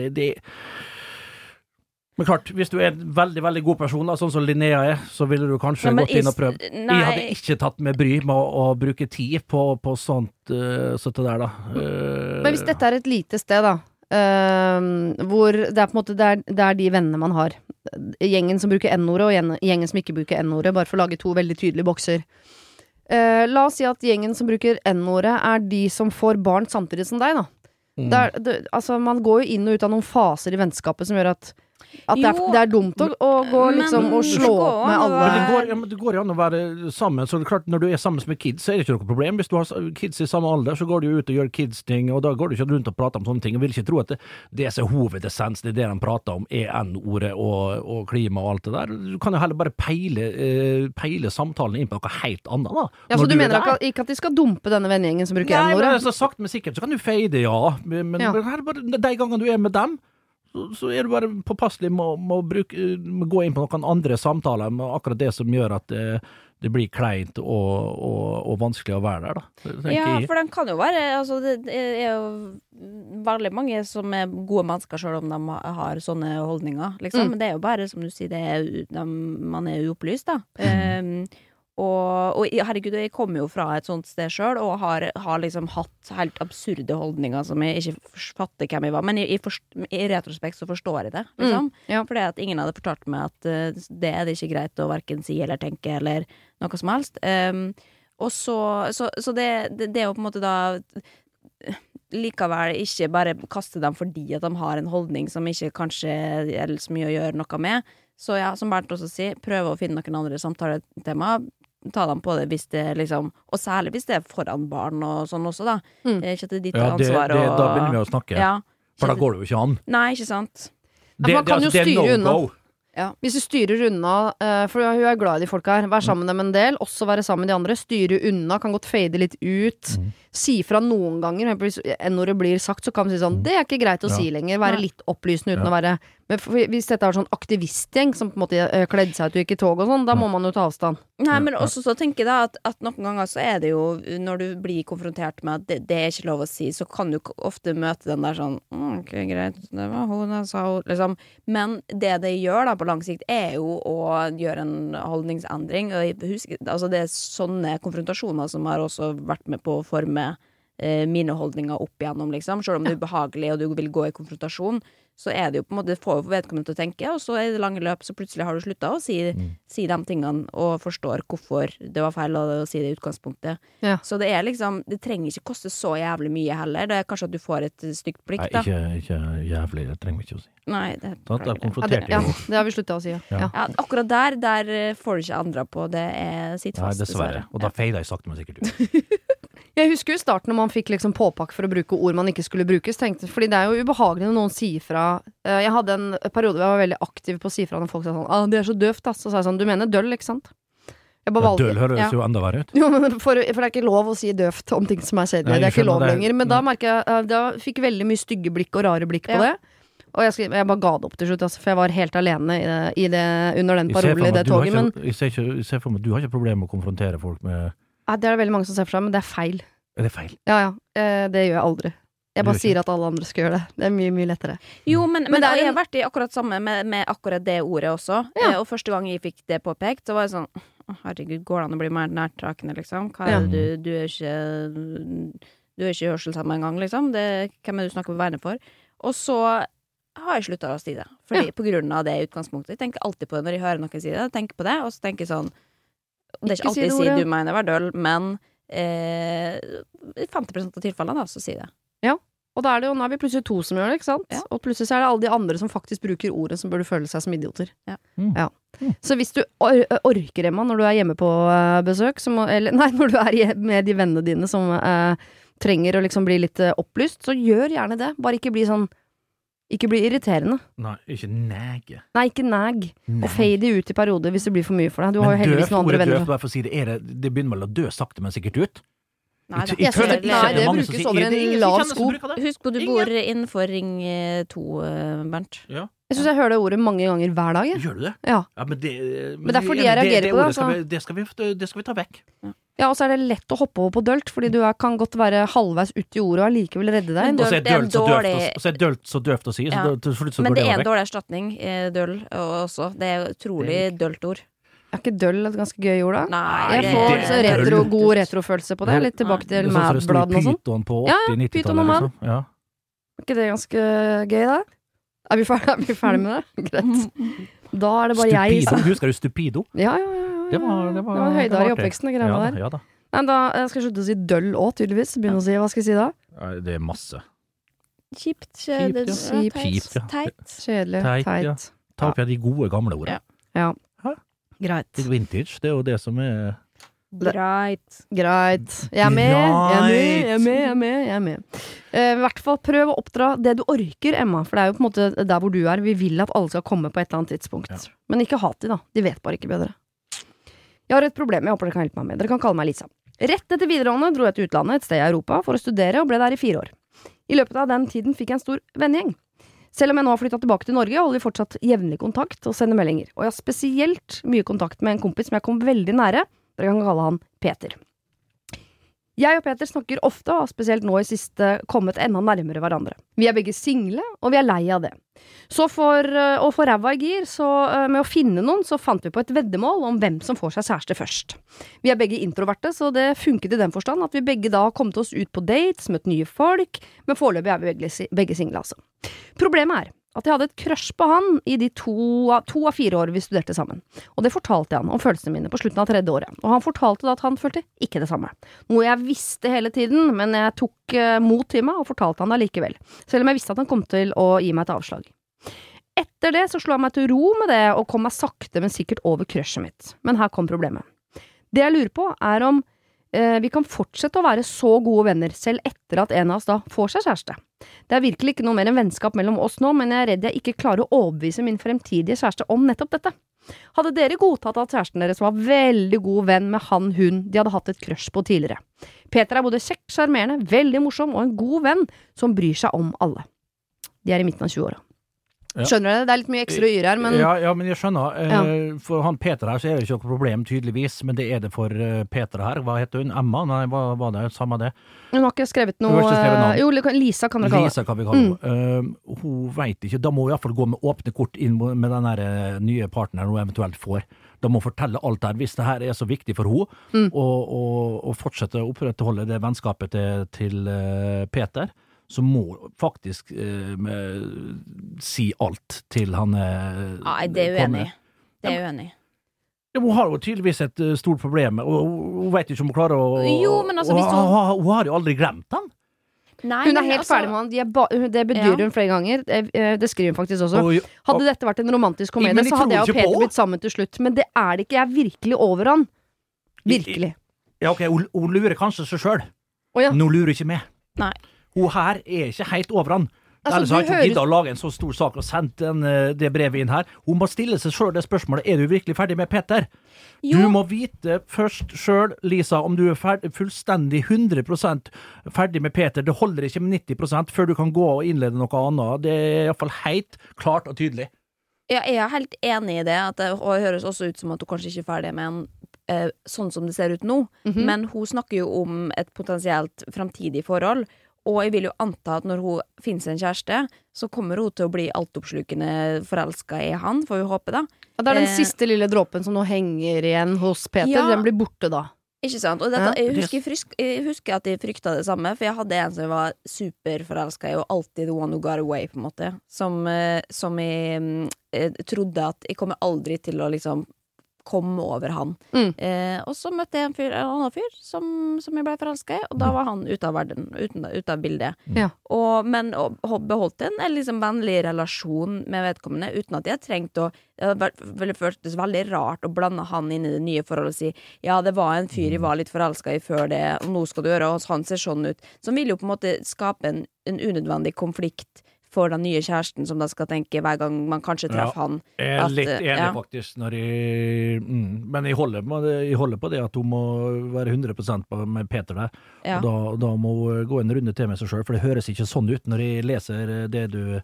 Men klart, hvis du en veldig, veldig god person, da, sånn som Linnea så ville du kanskje gått inn og prøvd. Jeg hadde ikke tatt med bry med å bruke tid på sånt så det der da.
Men hvis dette et lite sted da, hvor det på en måte det de vennene man har, gjengen som bruker n-ordet og gjengen som ikke bruker n-ordet, bare for å lage to veldig tydelige bokser. La oss si at gjengen som bruker n-ordet de som får barn samtidig som deg da. Altså man går jo inn og ut av noen faser i vennskapet som gjør at At det er dumt å gå liksom og slå opp med alle.
Men det går jo an å være sammen, så det er klart når du er sammen med kids, så er det ikke noe problem. Hvis du har kids i samme alder, så går du ut og gjør kids-ting, og da går du ikke rundt og prater om sånne ting. Jeg vil ikke tro at det som er hovedessens, det de prater om, er N-ordet og klima og alt det der. Du kan jo heller bare peile samtalen inn på noe helt annet, da.
Ja, så du mener ikke at de skal dumpe denne vennegjengen som bruker N-ordet?
Nei, så sagt, men sikkert så kan du feide, ja. Men her bare, de gangene du er med dem, så er du bare påpasselig med å gå inn på noen andre samtaler med akkurat det som gjør at det blir kleint og vanskelig å være der, da.
Ja, for den kan jo være, altså det er jo veldig mange som er gode mennesker selv om de har sånne holdninger, liksom. Men det er jo bare, som du sier, man er uopplyst, da. Og herregud, jeg kommer jo fra et sånt sted selv og har liksom hatt helt absurde holdninger som jeg ikke fatter hvem jeg var, men i retrospekt så forstår jeg det, liksom. For det at ingen hadde fortalt meg at det er det ikke greit å hverken si eller tenke eller noe som helst. Og så det er jo på en måte da likevel ikke bare kaste dem fordi at de har en holdning som ikke kanskje er så mye å gjøre noe med. Så ja, som Bernt også sier, prøve å finne noen andre samtaletema, ta dem på det hvis det liksom, og særlig hvis det er foran barn og sånn også da. Ikke at det er ditt ansvar.
Da begynner vi å snakke, for da går det jo ikke an.
Nei, ikke sant.
Man kan jo styre unna.
Ja.
Hvis du styrer unna, for hun er glad i de folk her, vær sammen med dem en del, også være sammen med de andre, styre unna, kan godt fade litt ut, si fra noen ganger, hvis N-ordet blir sagt, så kan man si sånn, det er ikke greit å si lenger, være litt opplysende uten å være, men hvis dette er sånn aktivistgjeng som på en måte kledde seg ut og gikk i tog og sånn, da må man jo ta avstand.
Nei, men også så tenker jeg da at noen ganger så er det jo, når du blir konfrontert med at det er ikke lov å si, så kan du ofte møte den der sånn, ok, greit, det var hun, jeg sa hun, liksom. Men det gjør da på lang sikt er jo å gjøre en holdningsendring, og husk, altså det er sånne konfrontasjoner som har også vært med på å forme mine holdninger opp igjennom, liksom. Selv om det er ubehagelig og du vil gå i konfrontasjon, så er det jo på en måte, det får jo vedkommende til å tenke, og så er det lange løp, så plutselig har du sluttet å si de tingene, og forstår hvorfor det var feil å si det i utgangspunktet. Ja. Så det er liksom, det trenger ikke koste så jævlig mye heller, det er kanskje at du får et stygt blikk, da.
Nei, ikke jævlig, det trenger vi ikke å si.
Nei, det
har vi sluttet å si, ja.
Akkurat der får du ikke andre på, det er sitt fast.
Nei, dessverre, og da feider jeg sakte, men sikkert ut.
Jeg husker jo i starten når man fikk liksom påpakk for å bruke ord man ikke skulle brukes, fordi det er jo ubehagelig når noen sier fra. Jeg hadde en periode hvor jeg var veldig aktiv på å si fra når folk sa sånn, det er så døvt, da. Så sa jeg sånn, du mener døll, ikke sant?
Døll høres jo enda verre ut.
Jo, men for det er ikke lov å si døvt om ting som er sedelig. Det er ikke lov lenger. Men da merker jeg, da fikk veldig mye stygge blikk og rare blikk på det. Og jeg bare ga det opp til slutt, altså, for jeg var helt alene i det under den parolen i det toget. Men
jeg ser for meg, du har ikke problemer med å konfrontere folk med...
Ja, det er det veldig mange som ser for seg, men det er feil.
Er det feil?
Ja, det gjør jeg aldri. Jeg bare sier at alle andre skal gjøre det. Det er mye, mye lettere.
Jo, men jeg har vært i akkurat samme med akkurat det ordet også. Og første gang jeg fikk det påpekt, så var jeg sånn, herregud, går det an å bli mer nærtrakende, liksom? Hva er det du er ikke hørselshemmet engang, liksom. Hvem er det du snakker med vegne for? Og så har jeg sluttet å si det. Fordi på grunn av det utgangspunktet. Jeg tenker alltid på det når jeg hører noen si det. Jeg tenker på det, og så tenker jeg sånn, det er ikke alltid jeg sier du mener var døll, men 50% av tilfellene da, så sier det. Ja, og da er det jo, nå er vi plutselig to som gjør det, ikke sant? Ja. Og plutselig så er det alle de andre som faktisk bruker ordet som burde føle seg som idioter. Ja. Så hvis du orker, Emma, når du er hjemme på besøk, når du er med de vennene dine som trenger å liksom bli litt opplyst, så gjør gjerne det. Bare ikke bli sånn, ikke bli irriterende.
Nei, ikke nege.
Nei, ikke neg. Og fade ut i perioder hvis det blir for mye for deg. Du har jo heldigvis noen andre venner.
Men døvt, bare for å si det, det begynner vel å dø sakte, men sikkert ut.
Nei, det brukes over en lav sko.
Husk på, du bor innenfor ring 2, Bernt.
Ja.
Jeg synes jeg hører det ordet mange ganger hver dag.
Gjør du det?
Ja.
Men det
er fordi jeg reagerer på det. Altså.
Det skal vi ta vekk.
Ja, og så er det lett å hoppe over på dølt, fordi du kan godt være halvveis ut i ordet og allikevel redde deg.
Og så er dølt så døvt å si.
Ja. Men det er en dårlig erstatning, døll også. Det er utrolig dølt ord.
Er ikke døll et ganske gøy ord da?
Nei,
jeg får god retrofølelse på det. Litt tilbake til Mad-bladen og sånn.
Python på 80-90-tallet liksom. Ja.
Er ikke det ganske gøy da? Er vi ferdig med det? Greit. Da er det bare jeg som...
Husker du Stupido?
Ja.
Det var
en høydare i oppveksten, det greiene der.
Ja da.
Men da skal jeg slutte å si døll også, tydeligvis. Begynne å si, hva skal jeg si da?
Det er masse.
Kjipt,
teit, kjedelig, teit.
Ta opp igjen de gode gamle ordene.
Ja.
Hæ?
Greit.
Litt vintage, det er jo det som er
Greit.
Jeg er med. I hvert fall prøv å oppdra det du orker, Emma, for det er jo på en måte der hvor du er. Vi vil at alle skal komme på et eller annet tidspunkt. Ja. Men ikke hat de da, de vet bare ikke bedre. Jeg har et problem jeg håper dere kan hjelpe meg med. Dere kan kalle meg Lisa. Rett etter videregående dro jeg til utlandet, et sted i Europa, for å studere og ble der i 4 år. I løpet av den tiden fikk jeg en stor vennegjeng. Selv om jeg nå har flyttet tilbake til Norge, holder vi fortsatt jevnlig kontakt og sender meldinger. Og jeg har spesielt mye kontakt med en kompis som jeg kom veldig nære. Dere kan kalle han Peter. Jeg og Peter snakker ofte, og har spesielt nå i siste kommet enda nærmere hverandre. Vi er begge single, og vi er lei av det. Så for å få ræva i gir, så med å finne noen, så fant vi på et veddemål om hvem som får seg kjæreste først. Vi er begge introverte, så det funket i den forstand at vi begge da har kommet oss ut på dates, møtt nye folk, men foreløpig er vi begge single, altså. Problemet er at jeg hadde et crush på han i de 2 av 4 år vi studerte sammen. Og det fortalte jeg han om følelsene mine på slutten av 3. året. Og han fortalte da at han følte ikke det samme. Noe jeg visste hele tiden, men jeg tok mot til meg og fortalte han det likevel. Selv om jeg visste at han kom til å gi meg et avslag. Etter det så slo jeg meg til ro med det og kom meg sakte, men sikkert over crushet mitt. Men her kom problemet. Det jeg lurer på er om vi kan fortsette å være så gode venner, selv etter at en av oss da får seg kjæreste. Det er virkelig ikke noe mer enn vennskap mellom oss nå, men jeg er redd jeg ikke klarer å overbevise min fremtidige kjæreste om nettopp dette. Hadde dere godtatt at kjæresten deres var veldig god venn med hun de hadde hatt et crush på tidligere? Peter er både kjekk, sjarmerende, veldig morsom og en god venn som bryr seg om alle. De er i midten av 20-åra.
Ja.
Skjønner du det? Det er litt mye ekstra yr her, men...
Ja, men jeg skjønner. For han Peter her så er det ikke noe problem, tydeligvis, men det er det for Peter her. Hva heter hun? Emma? Nei, hva var det? Samme det.
Hun har ikke skrevet noe... Jo, Lisa kan dere kalle det.
Lisa kan vi kalle henne. Hun vet ikke. Da må vi i hvert fall gå med åpne kort inn med den her nye partneren hun eventuelt får. Da må fortelle alt der, hvis det her er så viktig for henne, og fortsette å opprettholde det vennskapet til Peter, så må faktisk si alt til han
Nei, det er uenig. Det er uenig.
Ja, hun har jo tydeligvis et stort problem, og hun vet ikke om hun klarer å...
Jo, men altså, hvis
hun har jo aldri glemt han.
Nei, hun er helt ferdig med han. Det bedyrer hun flere ganger. Det skriver hun faktisk også. Hadde dette vært en romantisk komedie, så hadde jeg og Peter blitt sammen til slutt. Men det er det ikke. Jeg er virkelig over han. Virkelig.
Ja, ok, hun lurer kanskje seg selv.
Ja.
Nå lurer ikke meg.
Nei.
Hun her er ikke helt over han. Ellers har jeg ikke giddet å lage en så stor sak og sendt det brevet inn her. Hun må stille seg selv det spørsmålet: er du virkelig ferdig med Peter? Jo. Du må vite først selv, Lisa, om du er fullstendig 100% ferdig med Peter. Det holder ikke med 90% før du kan gå og innlede noe annet. Det er i hvert fall helt klart og tydelig.
Ja, jeg er helt enig i det, og det høres også ut som at hun kanskje ikke er ferdig med en sånn som det ser ut nå, men hun snakker jo om et potensielt fremtidig forhold. Og jeg vil jo anta at når hun finner seg en kjæreste, så kommer hun til å bli altoppslukende forelsket i han, får vi håpe da. Ja,
det er den siste lille dråpen som nå henger igjen hos Peter, ja. Den blir borte da.
Ikke sant? Og dette, jeg husker at jeg frykta det samme, for jeg hadde en som jeg var superforelsket i, og alltid the one who got away, på en måte. Som jeg trodde at jeg kommer aldri til å liksom komme over han. Og så møtte jeg en annen fyr som jeg ble forelsket i, og da var han ute av verden, ut av bildet. Ja. Men beholdt en liksom vennlig relasjon med vedkommende, uten at jeg trengte å det føltes veldig rart å blande han inn i det nye forholdet og si, ja, det var en fyr jeg var litt forelsket i før det, og nå skal du gjøre, og han ser sånn ut. Som vil jo på en måte skape en unødvendig konflikt for den nye kjæresten, som da skal tenke hver gang man kanskje treffer han.
Jeg er litt enig faktisk, når men jeg holder på det at hun må være 100% med Peter der. Ja. Og da må hun gå en runde til med seg selv, for det høres ikke sånn ut når jeg leser det du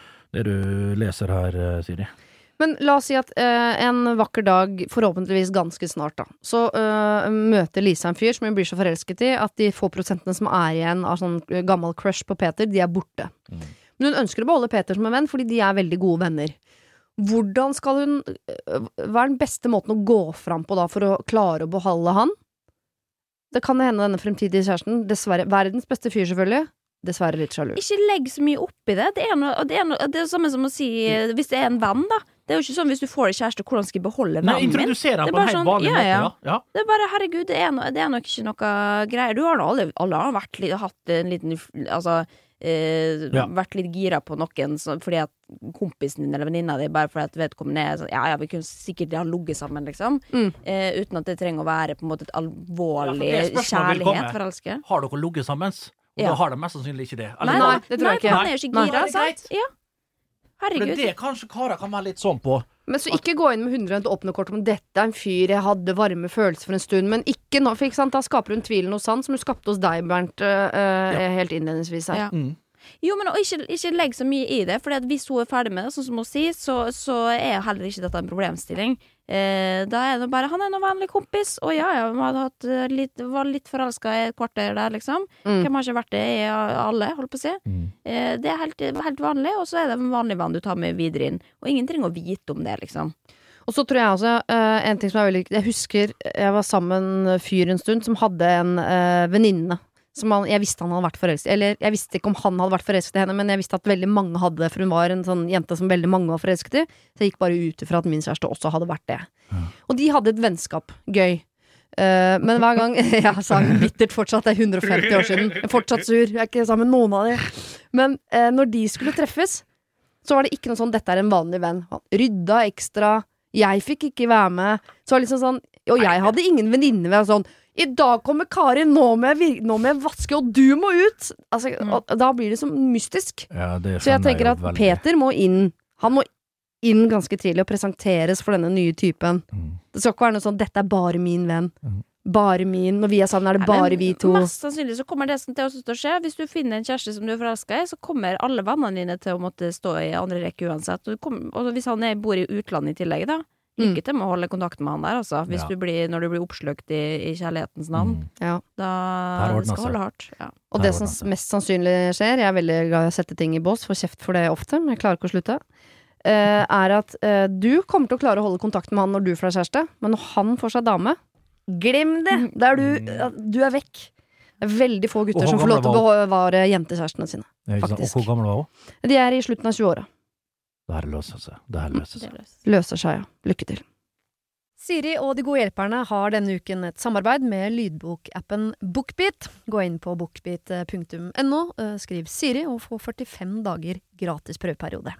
leser her, Siri.
Men la oss si at en vakker dag, forhåpentligvis ganske snart da, så møter Lisa en fyr som hun blir så forelsket i, at de få prosentene som er igjen av sånn gammel crush på Peter, de er borte. Men hun ønsker å beholde Peter som en venn, fordi de er veldig gode venner. Hvordan skal hun, hva er den beste måten å gå fram på da, for å klare å beholde han? Det kan hende denne fremtidige kjæresten, dessverre, verdens beste fyr selvfølgelig, dessverre litt sjalu.
Ikke legg så mye opp i det. Det er det samme som å si, hvis det er en venn da, det er jo ikke sånn hvis du får en kjæreste, hvordan skal jeg beholde vennen min?
Nei, introdusere han på en helt vanlig måte, ja.
Det er bare, herregud, det er nok ikke noe greier. Du har nå alle har hatt en liten, altså, vært litt gira på noen fordi at kompisen din eller venninna di bare fordi at vedkommende sånn, ja, vi kunne sikkert ha ligget sammen liksom, uten at det trenger å være på en måte et alvorlig kjærlighet forelske.
Har dere ligget sammen? Og da har de mest sannsynlig ikke det.
Nei, det tror jeg ikke. Han er jo ikke gira, sant? Ja. Herregud.
Men det kanskje karer kan være litt sånn på.
Men så ikke gå inn med 100 åpne kort om dette en fyr jeg hadde varme følelser for en stund, men ikke nå, for ikke sant, da skaper hun tvilen hos han, som hun skapte hos deg, Bernt, helt innledningsvis her.
Ja. Jo, men ikke legg så mye i det, for hvis hun er ferdig med det, sånn som hun sier, så er heller ikke dette en problemstilling. Da er det bare, han er noen vanlig kompis, og ja, var litt forelsket i et kvarter der, liksom. Hvem har ikke vært det i alle, holdt på å si. Det er helt vanlig, og så er det en vanlig vann du tar med videre inn, og ingen trenger å vite om det, liksom.
Og så tror jeg også, en ting som er veldig, jeg husker, jeg var sammen med en fyr en stund, som hadde en venninne, jeg visste han hadde vært forelsket, eller jeg visste ikke om han hadde vært forelsket i henne, men jeg visste at veldig mange hadde det, for hun var en sånn jente som veldig mange var forelsket i, så jeg gikk bare ut fra at min kjæreste også hadde vært det. Og de hadde et vennskap, gøy. Men hver gang, jeg sa bittert fortsatt, det er 150 år siden, jeg er fortsatt sur, jeg er ikke sammen med noen av de. Men når de skulle treffes, så var det ikke noe sånn, dette er en vanlig venn. Han rydda ekstra, jeg fikk ikke være med, så var det liksom sånn, og jeg hadde ingen venninne ved sånn, i dag kommer Karin, nå må jeg vaske, og du må ut. Altså, og da blir det så mystisk.
Ja, det
så jeg tenker at veldig. Peter må inn. Han må inn ganske tidlig og presenteres for denne nye typen. Det skal ikke være noe sånn, dette er bare min venn. Bare min, når vi er sammen er det bare vi to.
Mest sannsynlig så kommer det til å skje. Hvis du finner en kjæreste som du er forelsket i, så kommer alle vennene dine til å måtte stå i andre rekke uansett. Og hvis han bor i utlandet i tillegg da, lykke til med å holde kontakt med han der, altså. Hvis når du blir oppsløkt i kjærlighetens navn. Da skal holde hardt. Ja.
Og det som mest sannsynlig skjer, jeg er veldig glad i å sette ting i bås, får kjeft for det ofte, men jeg klarer ikke å slutte, er at du kommer til å klare å holde kontakt med han når du får deg kjæreste, men når han får seg dame, glem det! Der du er vekk. Det er veldig få gutter som får lov til å bevare jentekjærestene sine, faktisk.
Og hvor gammel var hun?
De er i slutten av 20-åra.
Det her løser seg.
Løser seg, ja. Lykke til. Siri og De gode hjelperne har denne uken et samarbeid med lydbokappen BookBeat. Gå inn på bookbeat.no, skriv Siri og få 45 dager gratis prøveperiode.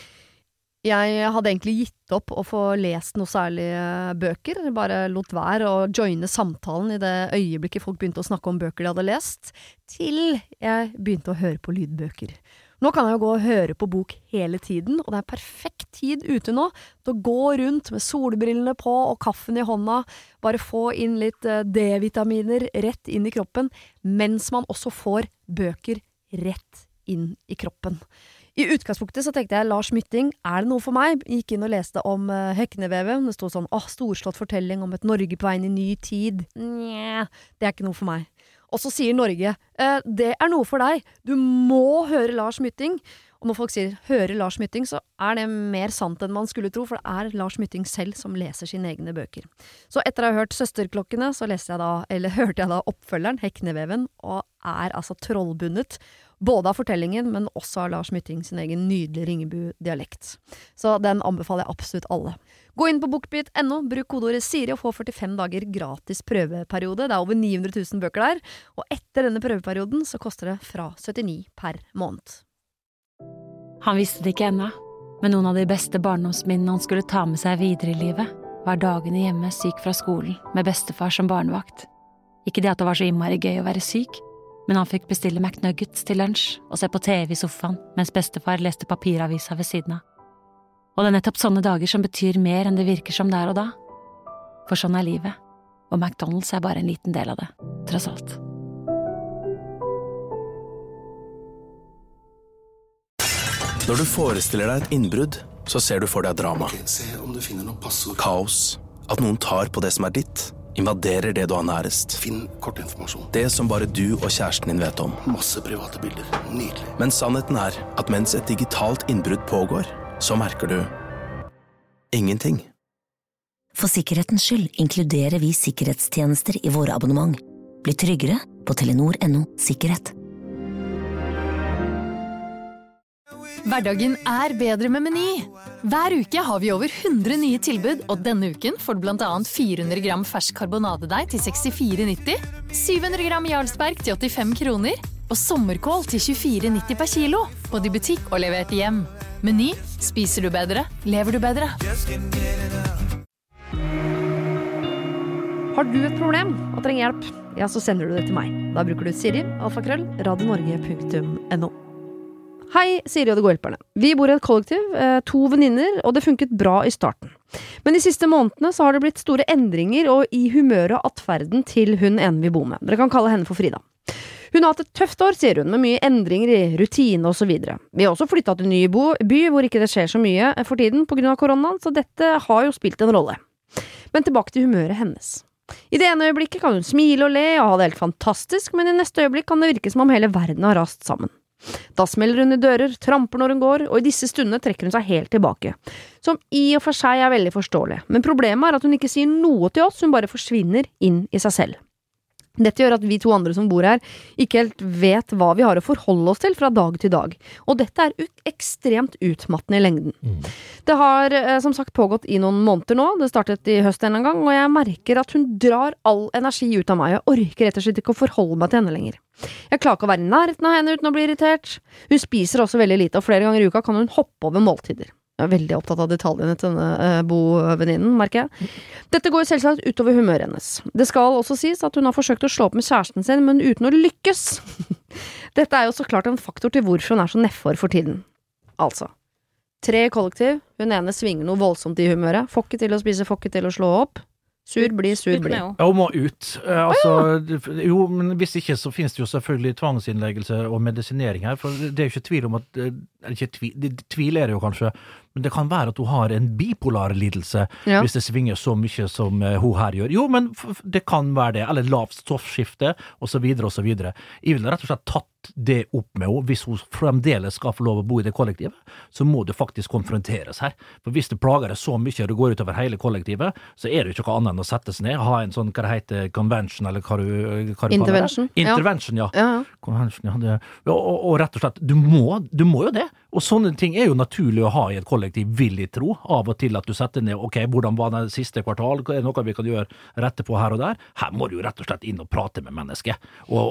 Jeg hadde egentlig gitt opp å få lest noe særlige bøker, bare lot være å joine samtalen i det øyeblikket folk begynte å snakke om bøker de hadde lest, til jeg begynte å høre på lydbøker. Nå kan jeg jo gå og høre på bok hele tiden, og det er perfekt tid ute nå til å gå rundt med solbrillene på og kaffen i hånda, bare få inn litt D-vitaminer rett inn i kroppen, mens man også får bøker rett inn i kroppen. I utgangspunktet så tenkte jeg, Lars Mytting, er det noe for meg? Gikk inn og leste om Heknevevet, det stod sånn, storslått fortelling om et Norge på vei inn i ny tid. Nja, det er ikke noe for meg. Og så sier Norge, det er noe for deg, du må høre Lars Mytting. Og når folk sier, høre Lars Mytting, så er det mer sant enn man skulle tro, for det er Lars Mytting selv som leser sine egne bøker. Så etter å ha hørt Søsterklokkene, så hørte jeg da oppfølgeren, Hekneveven, og er altså trollbundet, både av fortellingen, men også av Lars Mytting sin egen nydelige Ringebu-dialekt. Så den anbefaler jeg absolutt alle. Gå inn på bookbeat.no, bruk kodeordet Siri og få 45 dager gratis prøveperiode. Det er over 900 000 bøker der, og etter denne prøveperioden så koster det fra 79 per måned.
Han visste det ikke ennå, men noen av de beste barndomsminnene han skulle ta med seg videre i livet, var dagene hjemme syk fra skolen, med bestefar som barnevakt. Ikke det at det var så innmari gøy å være syk, men han fikk bestille McNuggets til lunsj og se på TV i sofaen, mens bestefar leste papiravisa ved siden av. Og det er nettopp sånne dager som betyr mer enn det virker som der og da. For sånn er livet, og McDonald's er bare en liten del av det, tross alt.
Når du forestiller deg et innbrudd, så ser du for deg drama.
Se om du finner noe passord.
Kaos. At noen tar på det som er ditt. Invaderer det du har nærest.
Finn kortinformasjon.
Det som bare du og kjæresten din vet om.
Masse private bilder. Nydelig.
Men sannheten er at mens et digitalt innbrudd pågår, så merker du ingenting.
For sikkerhetens skyld inkluderer vi sikkerhetstjenester i våre abonnement. Bli tryggere på Telenor.no sikkerhet.
Hverdagen er bedre med Meny. Hver uke har vi over 100 nye tilbud, og denne uken får du blant annet 400 gram fersk karbonadedeig til 64,90, 700 gram Jarlsberg til 85 kroner, og sommerkål til 24,90 per kilo. Både i butikk og levert hjem. Meny, spiser du bedre, lever du bedre.
Har du et problem og trenger hjelp, ja, så sender du det til meg. Da bruker du Siri, alfakrøll, radionorge.no. Hei, Siri og de gode hjelperne. Vi bor i et kollektiv, 2 venninner, og det funket bra i starten. Men de siste månedene så har det blitt store endringer og i humøret og atferden til hun ene vi bor med. Dere kan kalle henne for Frida. Hun har hatt et tøft år, sier hun, med mye endringer i rutine og så videre. Vi har også flyttet til en ny by hvor ikke det skjer så mye for tiden på grunn av koronaen, så dette har jo spilt en rolle. Men tilbake til humøret hennes. I det ene øyeblikket kan hun smile og le og ha det helt fantastisk, men i neste øyeblikk kan det virke som om hele verden har rast sammen. Da smeller hun i dører, tramper når hun går, og i disse stundene trekker hun seg helt tilbake. Som i og for seg er veldig forståelig, men problemet er at hun ikke sier noe til oss, hun bare forsvinner inn i seg selv. Dette gjør at vi 2 andre som bor her ikke helt vet hva vi har å forholde oss til fra dag til dag, og dette er ekstremt utmattende i lengden. Det har som sagt pågått i noen måneder nå, det startet i høst en gang, og jeg merker at hun drar all energi ut av meg, og jeg orker rett og slett ikke å forholde meg til henne lenger. Jeg klarer ikke å være i nærheten av henne uten å bli irritert. Hun spiser også veldig lite, og flere ganger i uka kan hun hoppe over måltider. Jeg er veldig opptatt av detaljene til denne bovenninnen, merker jeg. Dette går selvsagt utover humøret hennes. Det skal også sies at hun har forsøkt å slå opp med kjæresten sin, men uten å lykkes. Dette er jo så klart en faktor til hvorfor hun er så nedfor for tiden. Altså, 3 kollektiv, hun ene svinger noe voldsomt i humøret, får ikke til å spise, får ikke til å slå opp. Sur bli.
Ja, hun må ut. Jo, men hvis ikke så finnes det jo selvfølgelig tvangsinnleggelse og medisinering her, for det er jo ikke tvil om at, tvil er det jo kanskje, men det kan være at hun har en bipolar lidelse, hvis det svinger så mye som hun her gjør. Jo, men det kan være det, eller lavt stoffskifte, og så videre, og så videre. Jeg vil rett og slett tatt det opp med henne. Hvis hun fremdeles skal få lov å bo i det kollektivet, så må det faktisk konfronteres her. For hvis det plager deg så mye, og det går utover hele kollektivet, så er det jo ikke noe annet enn å sette seg ned, ha en sånn, hva det heter, convention, eller hva du
Intervention.
Intervention, ja. Convention, ja. Og rett og slett, du må jo det. Og sånne ting er jo naturlig å ha i et kollektiv, vil jeg tro, av og til at du setter ned, ok, hvordan var det siste kvartal, er det noe vi kan gjøre rette på her og der? Her må du jo rett og slett inn og prate med mennesket,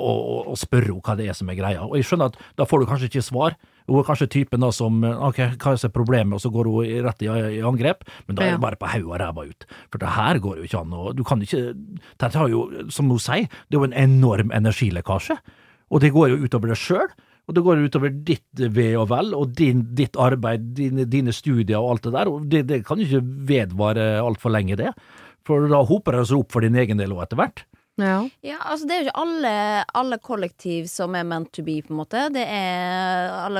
og spørre hva det er som er greia. Og jeg skjønner at da får du kanskje ikke svar, hun er kanskje typen da som, ok, hva er problemet, og så går hun rett i angrep, men da er det bare på haug og ræva ut. For det her går jo ikke an, og du kan ikke, dette har jo, som hun sier, det er jo en enorm energilekkasje, og det går jo utover deg selv, og det går utover ditt ve og vel, og ditt arbeid, dine studier og alt det der, og det kan jo ikke vedvare alt for lenge det, for da hoper det seg opp for din egen del og etter hvert.
Ja, altså det er jo ikke alle kollektiv som er meant to be, på en måte. Det er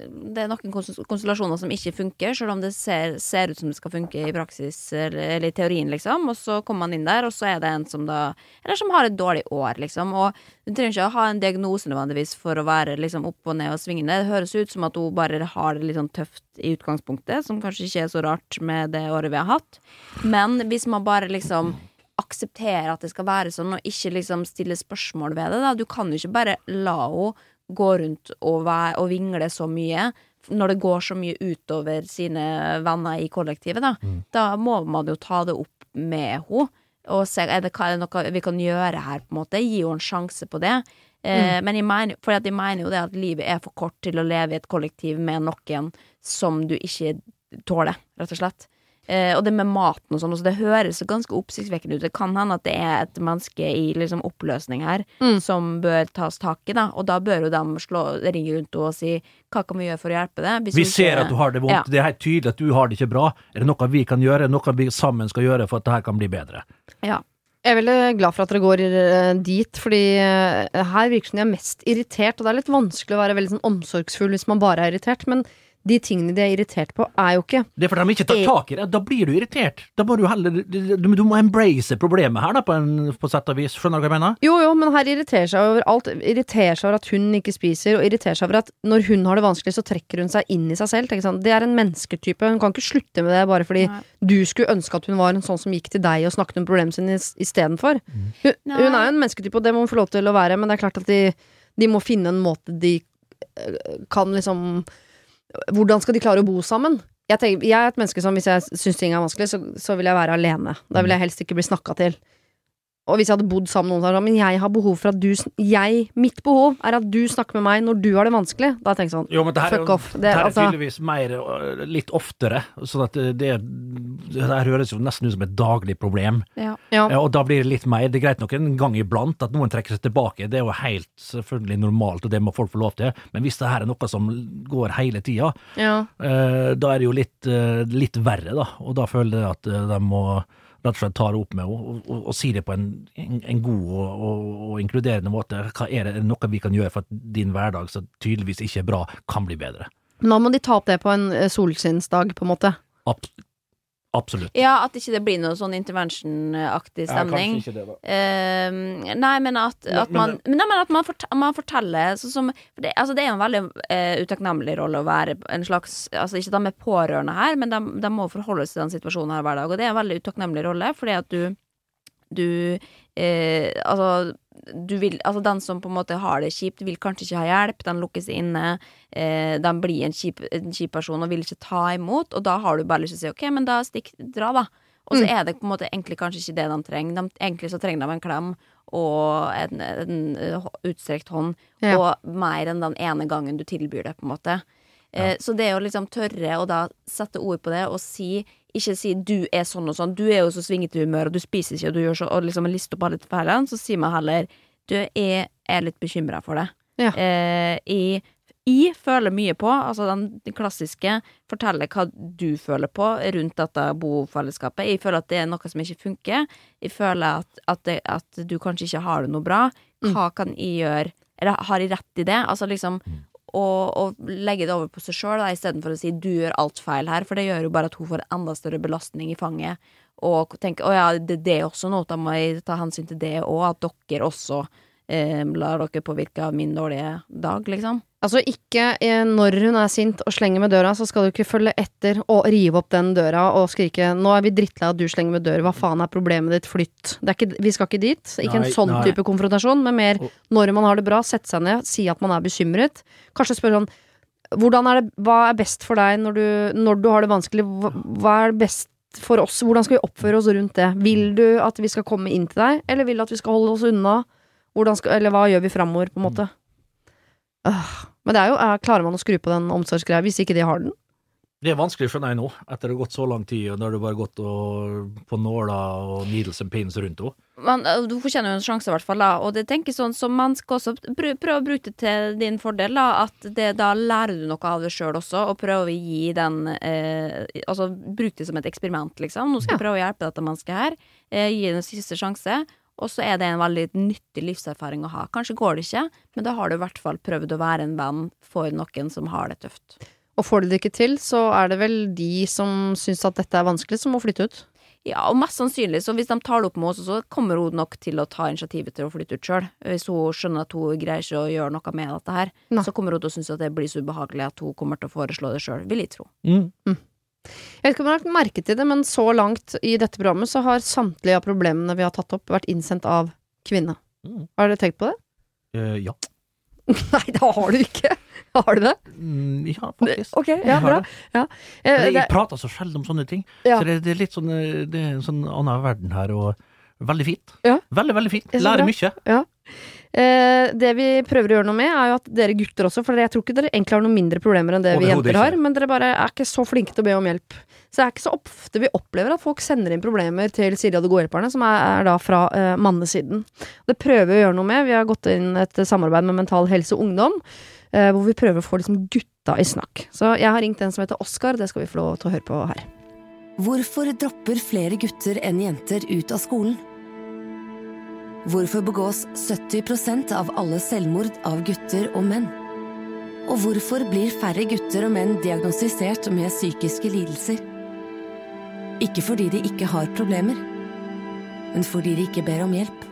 noen konstellasjoner som ikke funker, selv om det ser ut som det skal funke i praksis, eller i teorien, liksom. Og så kommer man inn der, og så er det en som som har et dårlig år, liksom. Og du trenger ikke å ha en diagnose nødvendigvis for å være liksom opp og ned og svingende. Det høres ut som at hun bare har det litt sånn tøft i utgangspunktet, som kanskje ikke er så rart med det året vi har hatt. Men hvis man bare liksom akseptere at det skal være sånn, og ikke liksom stille spørsmål ved det da. Du kan jo ikke bare la henne gå rundt og vingle så mye når det går så mye utover sine venner i kollektivet da. Da må man jo ta det opp med henne og se, er det noe vi kan gjøre her på en måte, gi henne en sjanse på det. Men jeg mener jo det at livet er for kort til å leve i et kollektiv med noen som du ikke tåler, rett og slett. Og det med maten og sånn, så det høres ganske oppsiktsvekkende ut. Det kan hende at det er et menneske i liksom oppløsning her som bør tas tak i da, og da bør jo de ringe rundt og si hva kan vi gjøre for å hjelpe det?
Vi ser at du har det vondt, det er helt tydelig at du har det ikke bra. Er det noe vi kan gjøre, noe vi sammen skal gjøre for at det her kan bli bedre?
Ja. Jeg er veldig glad for at dere går dit, fordi her virker som jeg er mest irritert, og det er litt vanskelig å være veldig sånn omsorgsfull hvis man bare er irritert, men de tingene de er irritert på er jo ikke...
Det er fordi de ikke tar tak i det, da blir du irritert. Da må du heller, du må embrace problemet her da, på sett og vis. Skjønner du hva jeg mener?
Jo, men her irriterer seg over alt. Irriterer seg over at hun ikke spiser, og irriterer seg over at når hun har det vanskelig, så trekker hun seg inn i seg selv. Det er en mennesketype. Hun kan ikke slutte med det bare fordi du skulle ønske at hun var en sånn som gikk til deg og snakket om problemene sine i stedet for. Hun er jo en mennesketype, og det må hun få lov til å være, men det er klart at de må finne en måte de kan liksom... Hvordan skal de klare å bo sammen? Jeg er et menneske som, hvis jeg synes ting er vanskelig, så vil jeg være alene. Da vil jeg helst ikke bli snakket til. Og hvis jeg hadde bodd sammen med noen, men jeg har behov for at mitt behov er at du snakker med meg når du har det vanskelig. Da tenker jeg sånn,
jo, men det her
fuck off.
Det her er tydeligvis mer, litt oftere, sånn at det her høres jo nesten ut som et daglig problem.
Ja.
Og da blir det litt mer, det er greit nok en gang iblant at noen trekker seg tilbake, det er jo helt selvfølgelig normalt, og det må folk få lov til, men hvis det her er noe som går hele tida, da er det jo litt verre da, og da føler jeg at de må rett og slett ta det opp med og si det på en god og inkluderende måte. Hva er det noe vi kan gjøre for at din hverdag, som tydeligvis ikke er bra, kan bli bedre?
Men da må de ta opp det på en solskinnsdag, på en måte.
Absolutt.
Ja, at ikke det blir noe sånn intervention-aktig stemning.
Ja, kanskje ikke det da.
Nei, men at man forteller sånn som, det er jo en veldig utakknemlig rolle å være en slags, altså ikke da med pårørende her, men de må forholde seg til den situasjonen her hver dag, og det er en veldig utakknemlig rolle, fordi at den som på en måte har det kjipt vil kanskje ikke ha hjelp, den lukkes inne, den blir en kjip person og vil ikke ta imot, og da har du bare lyst til å si ok, men da dra da, og så er det på en måte egentlig kanskje ikke det de trenger, egentlig så trenger de en klem og en utstrekt hånd, og mer enn den ene gangen du tilbyr det på en måte. Så det å liksom tørre å da sette ord på det og ikke si du er sånn og sånn, du er jo så svingete i humør og du spiser ikke og du gjør så, og liksom liste opp alle feilene, så sier man heller du er litt bekymret for det. Jeg føler mye på, altså den klassiske fortelle hva du føler på rundt dette bofellesskapet. Jeg føler at det er noe som ikke funker. Jeg føler at du kanskje ikke har det noe bra. Hva kan jeg gjøre? Eller har jeg rett i det? Altså liksom og legge det over på seg selv i stedet for å si du gjør alt feil her, for det gjør jo bare at hun får enda større belastning i fanget og tenke, det er også noe, da må jeg ta hensyn til det og at dere også lar dere påvirke av min dårlige dag, liksom.
Altså ikke når hun er sint og slenger med døra, så skal du ikke følge etter og rive opp den døra og skrike, nå er vi drittlei at du slenger med døra, hva faen er problemet ditt, flytt. Vi skal ikke dit, ikke en sånn type konfrontasjon, men mer når man har det bra, sette seg ned, si at man er bekymret, kanskje spørre sånn, hva er best for deg når du har det vanskelig, hva er best for oss, hvordan skal vi oppføre oss rundt det? Vil du at vi skal komme inn til deg, eller vil du at vi skal holde oss unna? Eller hva gjør vi fremover, på en måte? Men det er jo, klarer man å skru på den omsorgsgreia hvis ikke de har den?
Det er vanskelig for deg nå, etter det har gått så lang tid, og da har du bare gått på nåla og needles and pins rundt henne.
Du fortjener jo en sjanse i hvert fall, da, og det tenker sånn som man skal også prøve å bruke det til din fordel, da, at da lærer du noe av det selv også, og prøve å gi den, altså bruk det som et eksperiment, liksom. Nå skal jeg prøve å hjelpe dette mennesket her, gi den siste sjanse, og så er det en veldig nyttig livserfaring å ha. Kanskje går det ikke, men da har du i hvert fall prøvd å være en venn for noen som har det tøft.
Og får det ikke til, så er det vel de som synes at dette er vanskelig, som må flytte ut?
Ja, og mest sannsynlig, så hvis de tar det opp med oss, så kommer hun nok til å ta initiativet til å flytte ut selv. Hvis hun skjønner at hun greier ikke å gjøre noe med dette her, så kommer hun til å synes at det blir så ubehagelig at hun kommer til å foreslå det selv, vil jeg tro.
Jeg vet ikke om jeg har lagt merke til det, men så langt i dette programmet så har samtlige av problemene vi har tatt opp vært innsendt av kvinne. Har dere tenkt på det?
Ja.
Nei, det har du ikke. Har du det?
Ja, faktisk.
Ok, ja, bra. Ja.
Jeg prater så sjelden om sånne ting, så det er litt sånn, det er en sånn annen verden her, og veldig fint. Veldig, veldig fint. Lærer mye. Ja.
Det vi prøver å gjøre noe med er jo at dere gutter også, for jeg tror ikke dere egentlig har noen mindre problemer enn det vi jenter har, men dere bare er ikke så flinke til å be om hjelp. Så det er ikke så ofte vi opplever at folk sender inn problemer til Siri og de gode hjelperne, som er da fra mannesiden. Det prøver vi å gjøre noe med. Vi har gått inn et samarbeid med Mental Helse og Ungdom, hvor vi prøver å få liksom gutta i snakk. Så jeg har ringt en som heter Oskar, det skal vi få lov til å høre på her.
Hvorfor dropper flere gutter enn jenter ut av skolen? Hvorfor begås 70% av alle selvmord av gutter og menn? Og hvorfor blir færre gutter og menn diagnostisert med psykiske lidelser? Ikke fordi de ikke har problemer, men fordi de ikke ber om hjelp.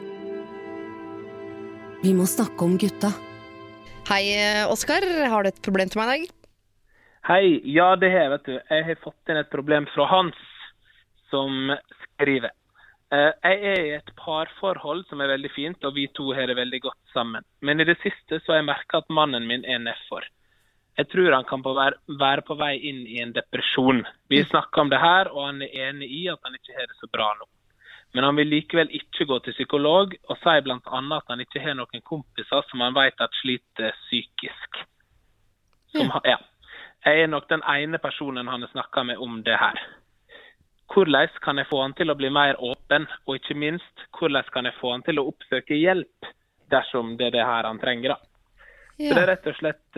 Vi må snakke om gutta.
Hei, Oskar. Har du et problem til meg i dag?
Hei, ja det har jeg, vet du. Jeg har fått inn et problem fra Hans, som skriver. Jeg er i et parforhold som er veldig fint, og vi to har det veldig godt sammen. Men i det siste så har jeg merket at mannen min er nedfor. Jeg tror han kan være på vei inn i en depresjon. Vi snakker om det her, og han er enig i at han ikke har det så bra nå. Men han vil likevel ikke gå til psykolog, og sier blant annet at han ikke har noen kompiser som han vet at sliter psykisk. Ja. Jeg nok den ene personen han har snakket med om det her. Hvordan kan jeg få han til å bli mer åpen, og ikke minst, hvordan kan jeg få han til å oppsøke hjelp dersom det her han trenger da? Så det rett og slett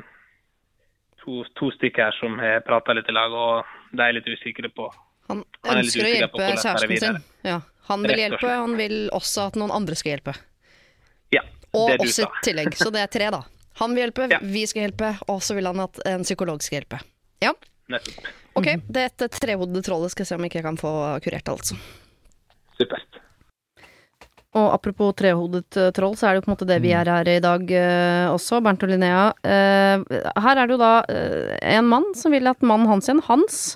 to stykker her som har pratet litt i lag, og de litt usikre på.
Han ønsker å hjelpe kjæresten sin. Ja. Han vil hjelpe, og han vil også at noen andre skal hjelpe.
Ja,
og også i tillegg, så det 3 da. Han vil hjelpe, vi skal hjelpe, og så vil han at en psykolog skal hjelpe. Ja.
Nettopp.
Ok, dette 3-hodede trollet skal jeg se om jeg ikke kan få kurert altså.
Supert.
Og apropos 3-hodet troll, så det jo på en måte det vi her i dag også, Bernt og Linnea. Her det jo da en mann som vil at mannen hans igjen, Hans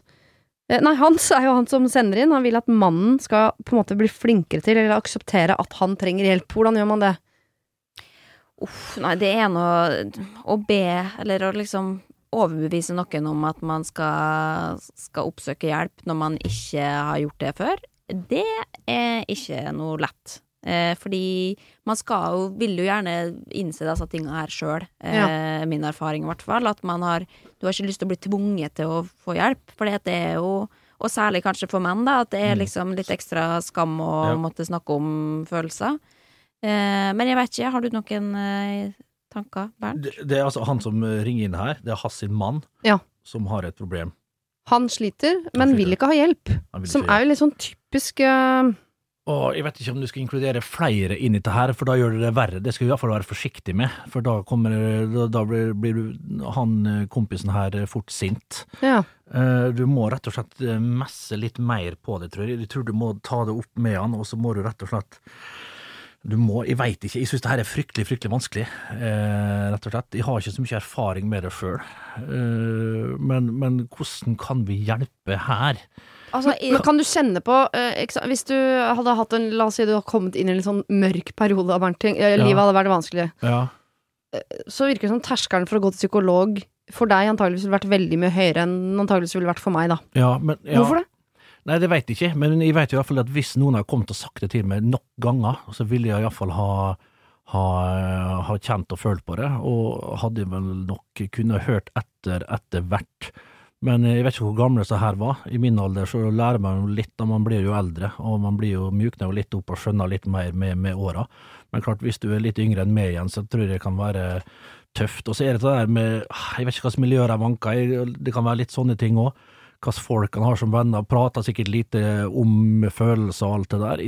jo han som sender inn, han vil at mannen skal på en måte bli flinkere til, eller akseptere at han trenger hjelp. Hvordan gjør man det?
Nei, det noe å be, eller å liksom overbevise noen om at man skal oppsøke hjelp når man ikke har gjort det før. Det ikke noe lett. Fordi man vil jo gjerne innse disse tingene her selv, min erfaring i hvert fall, at du har ikke lyst til å bli tvunget til å få hjelp, for det jo, og særlig kanskje for menn da, at det liksom litt ekstra skam å måtte snakke om følelser. Men jeg vet ikke, har du noen tanker, Bernt?
Det altså han som ringer inn her, det hans sin mann som har et problem.
Han sliter, men vil ikke ha hjelp, som jo litt sånn typisk...
Og jeg vet ikke om du skal inkludere flere inn i dette her, for da gjør det verre. Det skal vi i hvert fall være forsiktig med, for da blir han kompisen her fort sint. Ja. Du må rett og slett messe litt mer på det, tror jeg. Jeg tror du må ta det opp med han, og så må du rett og slett jeg vet ikke, jeg synes det her fryktelig, fryktelig vanskelig, rett og slett. Jeg har ikke så mye erfaring med det selv. Men hvordan kan vi hjelpe her?
Altså, kan du kjenne på, hvis du hadde hatt la oss si du har kommet inn i en litt sånn mørk periode av Bernt, livet hadde vært vanskelig, så virker det som terskelen for å gå til psykolog for deg antageligvis ville vært veldig mye høyere enn antageligvis ville vært for meg da. Hvorfor det?
Nei, det vet jeg ikke, men jeg vet i hvert fall at hvis noen har kommet og sagt det til meg nok ganger, så ville jeg i hvert fall ha kjent og følt på det, og hadde vel nok kunne hørt etter hvert. Men jeg vet ikke hvor gamle så her var. I min alder så lærer man jo litt, og man blir jo eldre, og man blir jo mjukner jo litt opp og skjønner litt mer med åra. Men klart, hvis du litt yngre enn meg igjen, så tror jeg det kan være tøft. Og så det der med, jeg vet ikke hva som miljøer vanker, det kan være litt sånne ting også. Hva folk han har som venner, prater sikkert lite om følelser og alt det der.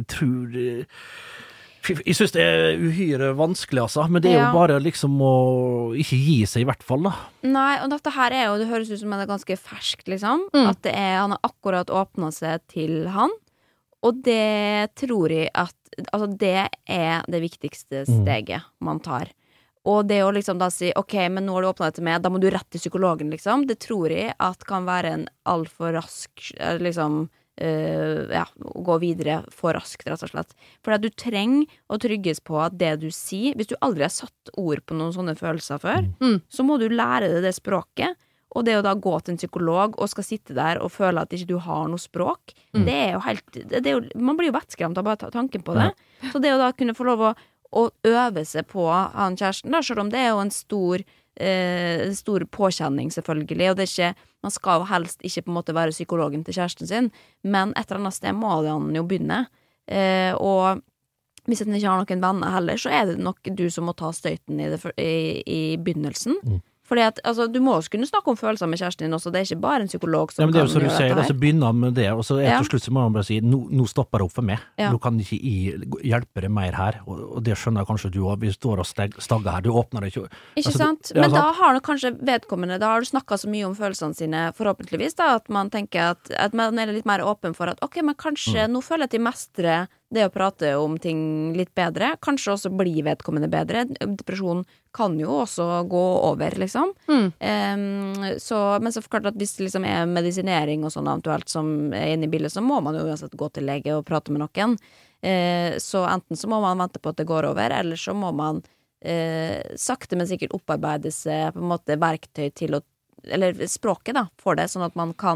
Jeg synes det uhyre vanskelig, altså. Men det jo bare liksom å ikke gi seg i hvert fall, da.
Nei, og dette her jo, det høres ut som det ganske ferskt, liksom. At han har akkurat åpnet seg til han. Og det tror jeg at, altså det det viktigste steget man tar. Og det å liksom da si, ok, men nå har du åpnet det til meg, da må du rett til psykologen, liksom. Det tror jeg at kan være en alt for rask, liksom, gå videre for raskt, rett og slett. For at du trenger å trygges på at det du sier, hvis du aldri har satt ord på noen sånne følelser før, så må du lære deg det språket. Og det å da gå til en psykolog og skal sitte der og føle at ikke du har noe språk, det jo helt, man blir jo vettskremt av bare tanken på det. Så det å da kunne få lov å øve seg på han kjæresten da, selv om det jo en stor påkjenning selvfølgelig, og det ikke, man skal jo helst ikke på en måte være psykologen til kjæresten sin, men et eller annet sted må han jo begynne, og hvis han ikke har noen venner heller, så det nok du som må ta støyten i begynnelsen. Fordi at, altså, du må også kunne snakke om følelser med kjæresten din også, det ikke bare en psykolog som kan gjøre dette her. Men det som du sier, så begynner han med det, og så til slutt så må han bare si, nå stopper det opp for meg, nå kan ikke hjelpe deg mer her, og det skjønner kanskje du også, vi står og stagger her, du åpner det ikke. Ikke sant? Men da har du kanskje vedkommende, da har du snakket så mye om følelsene sine, forhåpentligvis da, at man tenker at man litt mer åpen for at, ok, men kanskje nå føler jeg til mestre det å prate om ting litt bedre, kanskje også bli vedkommende bedre. Depresjon kan jo også gå over, liksom. Men så klart at hvis det liksom medisinering og sånn eventuelt som inne i bildet, så må man jo uansett gå til lege og prate med noen. Så enten så må man vente på at det går over, eller så må man sakte, men sikkert opparbeide seg på en måte verktøy til å, eller språket da, for det, sånn at man kan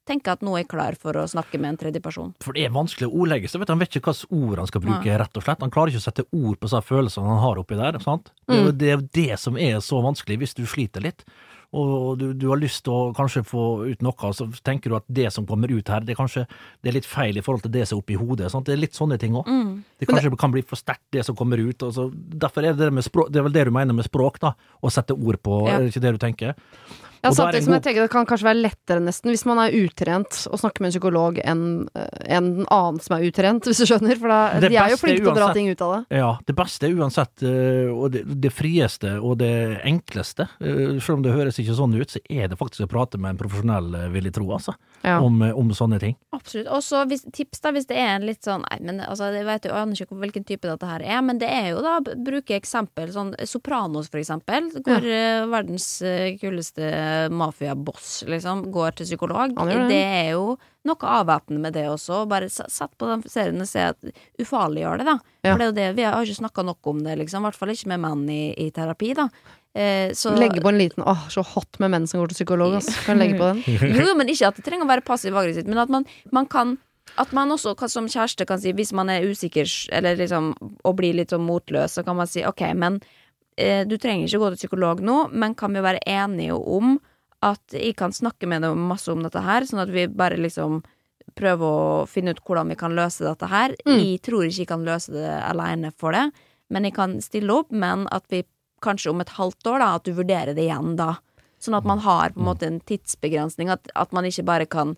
tenker at nå er jeg klar for å snakke med en tredje person.
For det vanskelig å ordlegge seg, han vet ikke hva ord han skal bruke, rett og slett. Han klarer ikke å sette ord på sånne følelser han har oppi der, sant? Det er det som er så vanskelig hvis du sliter litt. Og du har lyst til å kanskje få ut noe, så tenker du at det som kommer ut her, det er litt feil i forhold til det som er oppi hodet, sant? Det er litt sånne ting også. Det kanskje kan bli for sterkt det som kommer ut, og så, derfor er det med språk, det er vel det du mener med språk da, å sette ord på, er det ikke det du tenker?
Ja, samtidig som jeg tenker det kan kanskje være lettere nesten hvis man er utrent å snakke med en psykolog enn en annen som er utrent, hvis du skjønner, for de er jo flinke til å dra ting ut av det.
Ja, det beste er uansett, og det frieste og det enkleste, selv om det høres ikke sånn ut, så er det faktisk å prate med en profesjonell, vil jeg tro, altså, om sånne ting.
Absolutt, og så tips da, hvis det er en litt sånn, nei, men altså, jeg vet jo, jeg aner ikke hvilken type dette her er, men det er jo da, bruke eksempel, sånn Sopranos for eksempel, hvor verdens kuleste mafia-boss liksom, går til psykolog. Det er jo noe avvæpnende med det også. Bare satt på den serien og se at ufarliggjør det da. For det er jo det, vi har ikke snakket nok om det liksom, i hvert fall ikke med menn i terapi da. Så
legge på en liten, så hot med menn som går til psykolog, kan legge på den.
Jo, men ikke at det trenger å være passiv-aggressivt, men at man kan at man også som kjæreste kan si, hvis man er usikker eller liksom, og blir litt sånn motløs, så kan man si, ok, men du trenger ikke gå til psykolog nå, men kan vi være enige om at jeg kan snakke med deg masse om dette her, sånn at vi bare liksom prøver å finne ut hvordan vi kan løse dette her. Jeg tror ikke jeg kan løse det alene for det, men jeg kan stille opp, men at vi kanskje om et halvt år da, at du vurderer det igjen da. Sånn at man har på en måte en tidsbegrensning, at man ikke bare kan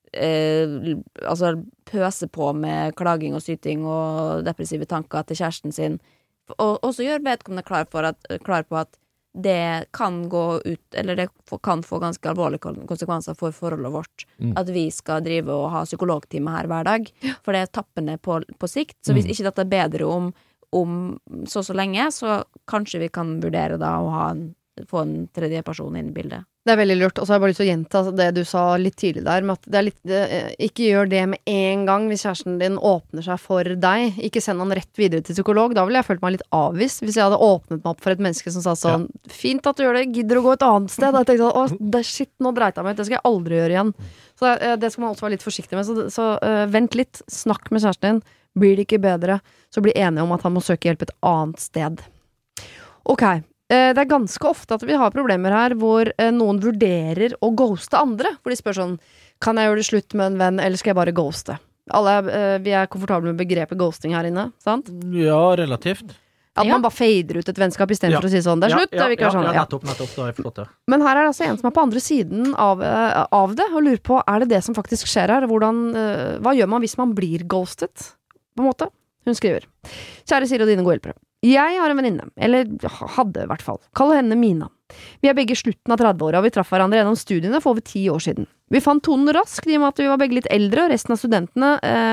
altså pøse på med klaging og syting og depressive tanker til kjæresten sin. Og så gjør vedkommende klar på at det kan gå ut, eller det kan få ganske alvorlige konsekvenser for forholdet vårt, at vi skal drive og ha psykologtime her hver dag, for det er tappende på sikt, så hvis ikke dette er bedre om så lenge, så kanskje vi kan vurdere da å få en tredje person inn i bildet.
Det er veldig lurt, og så har jeg bare lyst til å gjenta det du sa litt tidlig der, med at det er litt, ikke gjør det med en gang hvis kjæresten din åpner seg for deg, ikke send han rett videre til psykolog, da ville jeg følt meg litt avvist hvis jeg hadde åpnet meg opp for et menneske som sa sånn, fint at du gjør det, gidder å gå et annet sted, da jeg tenkte shit, nå dreit jeg meg ut, det skal jeg aldri gjøre igjen, så det skal man også være litt forsiktig med, så vent litt, snakk med kjæresten din, blir det ikke bedre, så bli enige om at han må søke hjelp et annet sted. Ok, det er ganske ofte at vi har problemer her hvor noen vurderer å ghoste andre, for de spør sånn, kan jeg gjøre det slutt med en venn, eller skal jeg bare ghoste? Vi er komfortable med begrepet ghosting her inne, sant?
Ja, relativt.
At man bare fader ut et vennskap i stedet for å si sånn, det er slutt, det er vi ikke sånn.
Nettopp, da har jeg forstått det.
Men her er det altså en som er på andre siden av det, og lurer på, er det som faktisk skjer her? Hva gjør man hvis man blir ghostet? På en måte? Hun skriver, kjære Siri og dine gode hjelpere. Jeg har en venninne, eller hadde i hvert fall. Kall henne Mina. Vi er begge slutten av 30-åra, og vi traff hverandre gjennom studiene for over 10 år siden. Vi fant tonen raskt, i og med at vi var begge litt eldre, og resten av studentene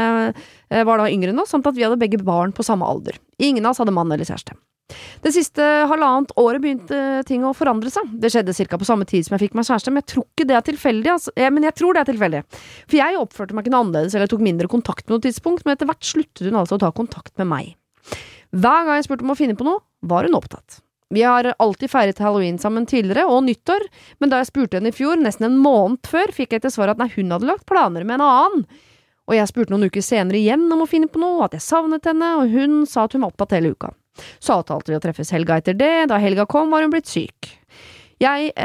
var da yngre enn oss, samt at vi hadde begge barn på samme alder. Ingen av oss hadde mann eller kjæreste. Det siste halvannet året begynte ting å forandre seg. Det skjedde cirka på samme tid som jeg fikk meg kjæreste, men jeg tror ikke det er tilfeldig, men jeg tror det er tilfeldig. For jeg oppførte meg ikke noe annerledes, eller tok mindre kontakt på noe tidspunkt, men etter hvert sluttet hun altså å ta kontakt med meg. Hver gang jeg spurte om å finne på noe, var hun opptatt. Vi har alltid feiret Halloween sammen tidligere, og nyttår, men da jeg spurte henne i fjor, nesten en måned før, fikk jeg til svar at hun hadde lagt planer med en annen. Og jeg spurte noen uker senere igjen om å finne på noe, at jeg savnet henne, og hun sa at hun var opptatt hele uka. Så avtalte vi å treffes helga etter det, da helga kom var hun blitt syk. Jeg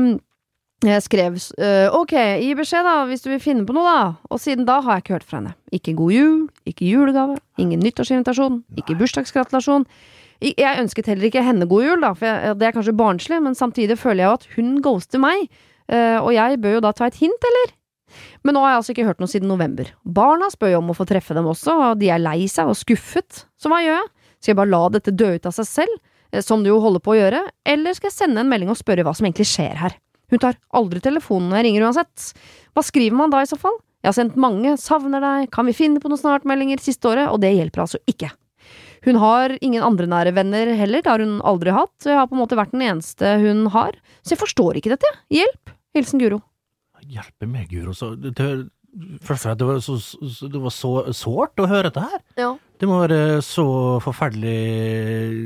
skrev, ok, gi beskjed da, hvis du vil finne på noe da, og siden da har jeg ikke hørt fra henne. Ikke god jul, ikke julegave, ingen nyttårsinvitasjon, ikke bursdagsgratulasjon. Jeg ønsket heller ikke henne god jul da, for det er kanskje barnslig, men samtidig føler jeg jo at hun ghoster meg, og jeg bør jo da ta et hint, eller? Men nå har jeg altså ikke hørt noe siden november. Barna spør jo om å få treffe dem også, og de er lei seg og skuffet. Så hva gjør jeg? Skal jeg bare la dette dø ut av seg selv, som du jo holder på å gjøre, eller skal jeg sende en melding og spørre hva som egentlig skjer her? Hun tar aldri telefonen når jeg ringer uansett. Hva skriver man da i så fall? Jeg har sendt mange, savner deg, kan vi finne på noen snartmeldinger siste året, og det hjelper altså ikke. Hun har ingen andre nære venner heller, det har hun aldri hatt, så jeg har på en måte vært den eneste hun har, så jeg forstår ikke dette. Hjelp! Hilsen Guro.
Hjelpe meg, Guro. Først og fremst, det var så sårt å høre dette her.
Ja.
Det må være så forferdelig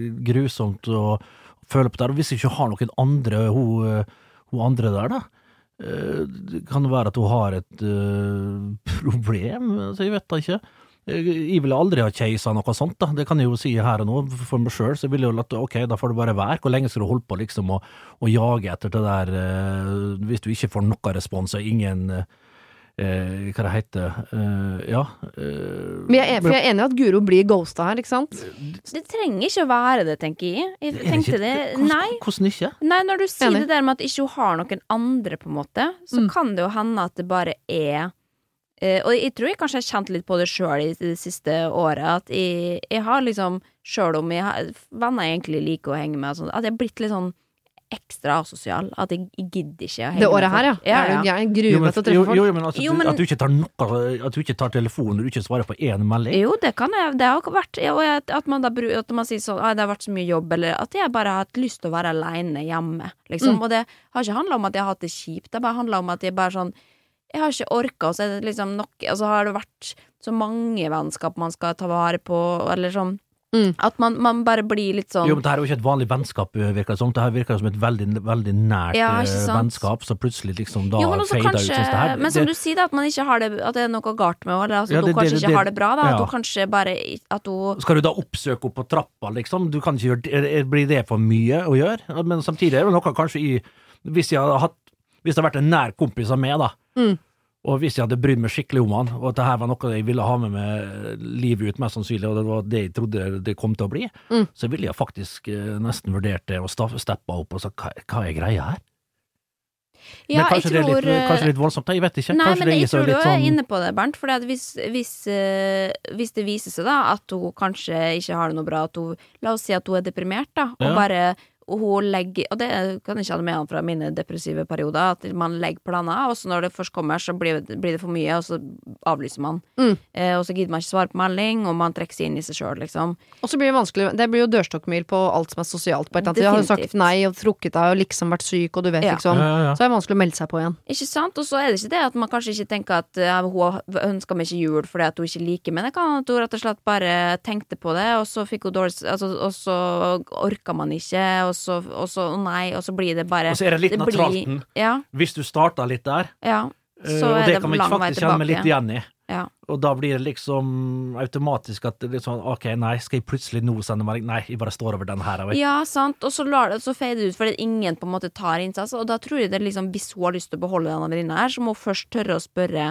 grusomt å føle på det, og hvis ikke har noen andre, hun andre der da, Det kan være at hun har et problem, altså jeg vet da ikke. Jeg ville aldri ha kjeisa noe sånt da, det kan jeg jo si her og nå for meg selv, så jeg ville jo latt, ok, da får det bare være. Hvor lenge skal du holde på liksom å jage etter det der, hvis du ikke får noe respons og ingen hva det heter, ja.
Men jeg er enig i at Guro blir ghosta her, ikke sant?
Det trenger ikke å være det, tenker jeg. Jeg tenkte det, nei.
Hvordan ikke?
Nei, når du sier det der med at ikke hun har noen andre, på en måte, så kan det jo hende at det bare er og jeg tror jeg kanskje har kjent litt på det selv i det siste året, at jeg har liksom, selv om venner jeg egentlig liker å henge med, at jeg har blitt litt sånn ekstra asosial, at jeg gidder ikke å henge
det året her,
ja.
Er du gæren gruet til å treffe folk?
Jo, men at du ikke tar noe, at du ikke tar telefonen, du ikke svarer på en melding.
Jo, det kan jeg, det har vært, at man sier sånn, det har vært så mye jobb, eller at jeg bare har hatt lyst til å være alene hjemme, liksom, og det har ikke handlet om at jeg har hatt det kjipt, det bare handlet om at jeg bare sånn, jeg har ikke orket, og så er det liksom nok, og så har det vært så mange vennskap man skal ta vare på, eller sånn, at man bare blir litt sånn.
Jo, men det her er jo ikke et vanlig vennskap, virker det som. Det her virker som et veldig, veldig nært vennskap, så plutselig liksom da feider ut, synes det her.
Men som du sier da, at man ikke har det, at det er noe galt med henne, eller at hun kanskje ikke har det bra da, at hun kanskje bare, at hun...
Skal du da oppsøke opp på trappa, liksom? Du kan ikke gjøre, blir det for mye å gjøre? Men samtidig er det noe kanskje hvis det har vært en nær kompis av meg da, og hvis jeg hadde brydd meg skikkelig om han, og at dette var noe jeg ville ha med livet ut mest sannsynlig, og det var det jeg trodde det kom til å bli, så ville jeg faktisk nesten vurdert det og steppe opp og sagt, hva er greia her?
Ja,
men kanskje det er litt voldsomt, jeg vet ikke.
Nei,
kanskje
men jeg tror du
sånn...
inne på det, Bernt, for hvis det viser seg da, at hun kanskje ikke har det noe bra, at hun, la oss si at hun er deprimert da, og bare... Og hun legger, og det kan jeg ikke ha med han fra mine depressive perioder, at man legger planer, og så når det først kommer, så blir det for mye, og så avlyser man. Og så gidder man ikke svare på melding, og man trekker seg inn i seg selv, liksom.
Og så blir det vanskelig, det blir jo dørstokkmil på alt som er sosialt på et eller annet. Jeg har jo sagt nei, og trukket deg, og liksom vært syk, og du vet liksom. Så er det vanskelig å melde seg på igjen.
Ikke sant? Og så er det ikke det at man kanskje ikke tenker at hun ønsker meg ikke jul fordi at hun ikke liker, men det kan at hun rett og slett bare tenkte på det, og så fikk hun dårlig, og så orker man ikke, og så nei, og så blir det bare...
Og så er det litt naturalten. Hvis du starter litt der,
så
og det kan man faktisk kjenne meg litt igjen i. Og da blir det liksom automatisk at det er sånn, ok, nei, skal jeg plutselig nå sende melding? Nei, jeg bare står over den her.
Ja, sant, og så lar det så fade ut, fordi ingen på en måte tar innsats, og da tror jeg det liksom, hvis hun har lyst til å beholde denne venninna her, så må hun først tørre å spørre,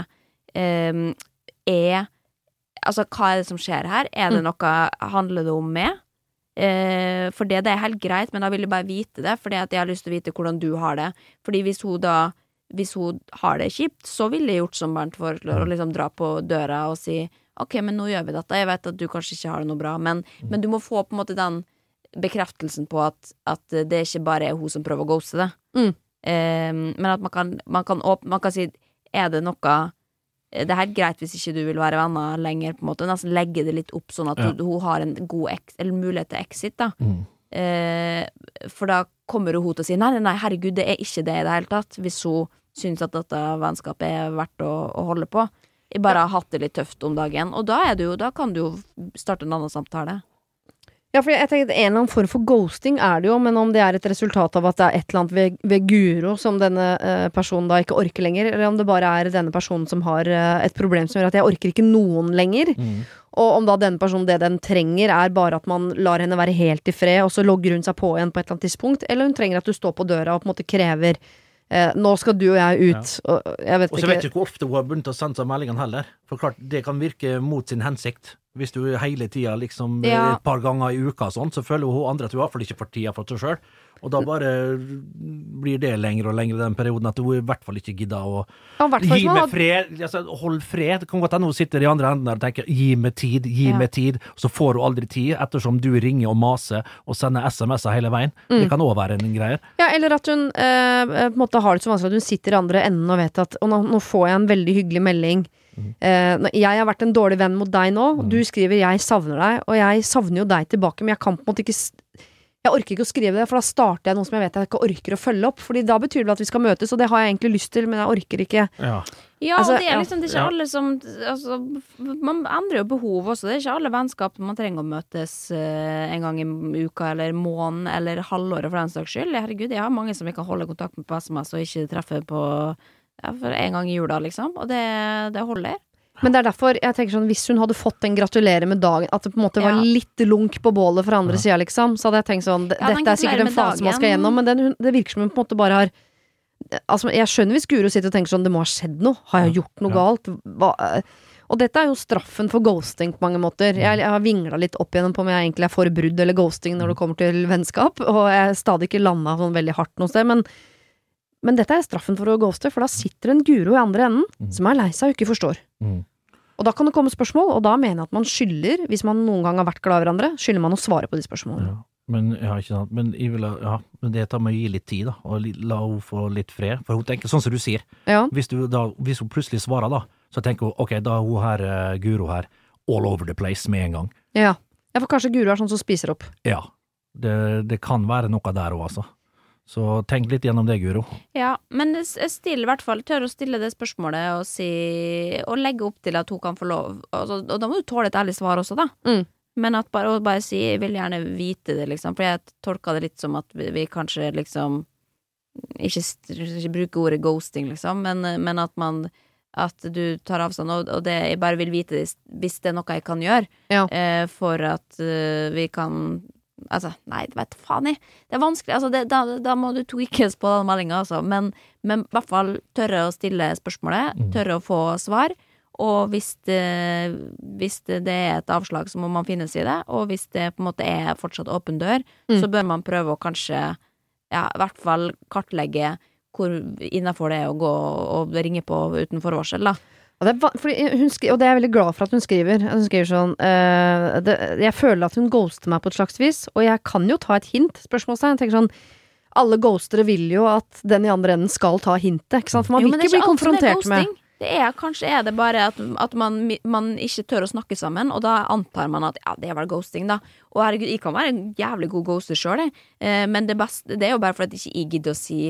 altså, hva er det som skjer her? Er det noe, handler det om meg? For det er helt greit, men da vil jeg bare vite det, fordi at jeg har lyst til å vite hvordan du har det. Fordi hvis hun har det kjipt, så ville jeg gjort som Bernt for å liksom dra på døra og si, ok, men nå gjør vi dette, jeg vet at du kanskje ikke har det noe bra, men du må få på en måte den bekreftelsen på at det ikke bare er hun som prøver å ghoste det. Men at man kan si, er det noe, det er helt greit hvis ikke du vil være venner lenger, på en måte, nesten legge det litt opp sånn at hun har en god eller mulighet til exit da. For da kommer hun til å si nei, herregud, det er ikke det i det hele tatt, hvis hun synes at dette vennskapet er verdt å holde på. Jeg bare har hatt det litt tøft om dagen, og da kan du jo starte en annen samtale.
Ja, for jeg tenker en eller annen form for ghosting er det jo, men om det er et resultat av at det er et eller annet ved Guro som denne personen da ikke orker lenger, eller om det bare er denne personen som har et problem som gjør at jeg orker ikke noen lenger, og om da denne personen, det den trenger er bare at man lar henne være helt i fred, og så logger hun seg på igjen på et eller annet tidspunkt, eller hun trenger at du står på døra og på en måte krever nå skal du og jeg ut, og jeg vet ikke.
Og så vet jeg ikke hvor ofte hun har begynt å sende seg meldingen heller, for klart, det kan virke mot sin hensikt. Hvis du hele tiden liksom et par ganger i uka og sånn, så føler hun andre at hun har for ikke for tida for seg selv. Og da bare blir det lenger og lenger den perioden at hun i hvert fall ikke gidder å gi meg fred, altså, hold fred. Det kan godt hende hun sitter i andre enden og tenker gi meg tid, så får hun aldri tid, ettersom du ringer og maser og sender SMS-er hele veien. Det kan også være en greie.
Ja, eller at hun på en måte har det så vanskelig at hun sitter i andre enden og vet at nå får jeg en veldig hyggelig melding. Jeg har vært en dårlig venn mot deg nå, du skriver jeg savner deg, og jeg savner jo deg tilbake, men jeg kan på en måte ikke jeg orker ikke å skrive det, for da starter jeg noe som jeg vet jeg ikke orker å følge opp, fordi da betyr det at vi skal møtes, og det har jeg egentlig lyst til, men jeg orker ikke.
Ja,
Altså,
og det liksom, det ikke alle som altså, man endrer jo behov også. Det ikke alle vennskap man trenger å møtes en gang i uka, eller måneden, eller halvåret for den saks skyld. Herregud, jeg har mange som jeg kan holde kontakt med på SMS og ikke treffe på for en gang i jula, liksom. Og det holder.
Men det derfor jeg tenker sånn, hvis hun hadde fått en gratulerer med dagen, at det på en måte var litt lunk på bålet fra andre siden, liksom, så hadde jeg tenkt sånn, dette sikkert en fase man skal gjennom, men det virker som hun på en måte bare har, altså jeg skjønner hvis Guro sitter og tenker sånn, det må ha skjedd noe, har jeg gjort noe galt? Og dette jo straffen for ghosting på mange måter. Jeg har vinglet litt opp igjennom på om jeg egentlig for brudd eller ghosting når det kommer til vennskap, og jeg stadig ikke landet sånn veldig hardt noe sted, men dette straffen for å ghoste, for da sitter en Guro i andre enden, som lei seg og ikke forstår. Og da kan det komme spørsmål, og da mener jeg at man skylder, hvis man noen gang har vært glad i hverandre, skylder man å svare på de spørsmålene.
Men, ikke sant, men det tar med å gi litt tid da, og la henne få litt fred, for hun tenker sånn som du sier. Hvis hun plutselig svarer da, så tenker hun, ok, da hun her, Guro her, all over the place med en gang.
Ja, for kanskje Guro sånn som spiser opp.
Ja, det kan være noe der også, altså. Så tenk litt gjennom det, Guro.
Ja, men still i hvert fall, tør å stille det spørsmålet og legge opp til at hun kan få lov, og da må du tåle et ærlig svar også da. Men at bare si, jeg vil gjerne vite det liksom, for jeg tolker det litt som at vi kanskje liksom ikke bruker ordet ghosting liksom, men at du tar avstand, og det jeg bare vil vite hvis det noe jeg kan gjøre for at vi kan altså, nei, det vet faen jeg. Det vanskelig, altså da må du tweakes på den meldingen, altså. Men i hvert fall tørre å stille spørsmålet, tørre å få svar, og hvis det et avslag, så må man finne seg i det, og hvis det på en måte fortsatt åpen dør, så bør man prøve å kanskje, i hvert fall kartlegge hvor innenfor det å gå og ringe på uten forvarsel, da.
Og det er jeg veldig glad for at hun skriver sånn, jeg føler at hun ghoster meg på et slags vis, og jeg kan jo ta et hint, spørsmålstegn, jeg tenker sånn, alle ghostere vil jo at den i andre enden skal ta hintet, ikke sant, for man vil ikke bli konfrontert med.
Kanskje det bare at man ikke tør å snakke sammen, og da antar man at, det var ghosting da, og herregud, jeg kan være en jævlig god ghoster selv, men det er jo bare for at ikke jeg gidder å si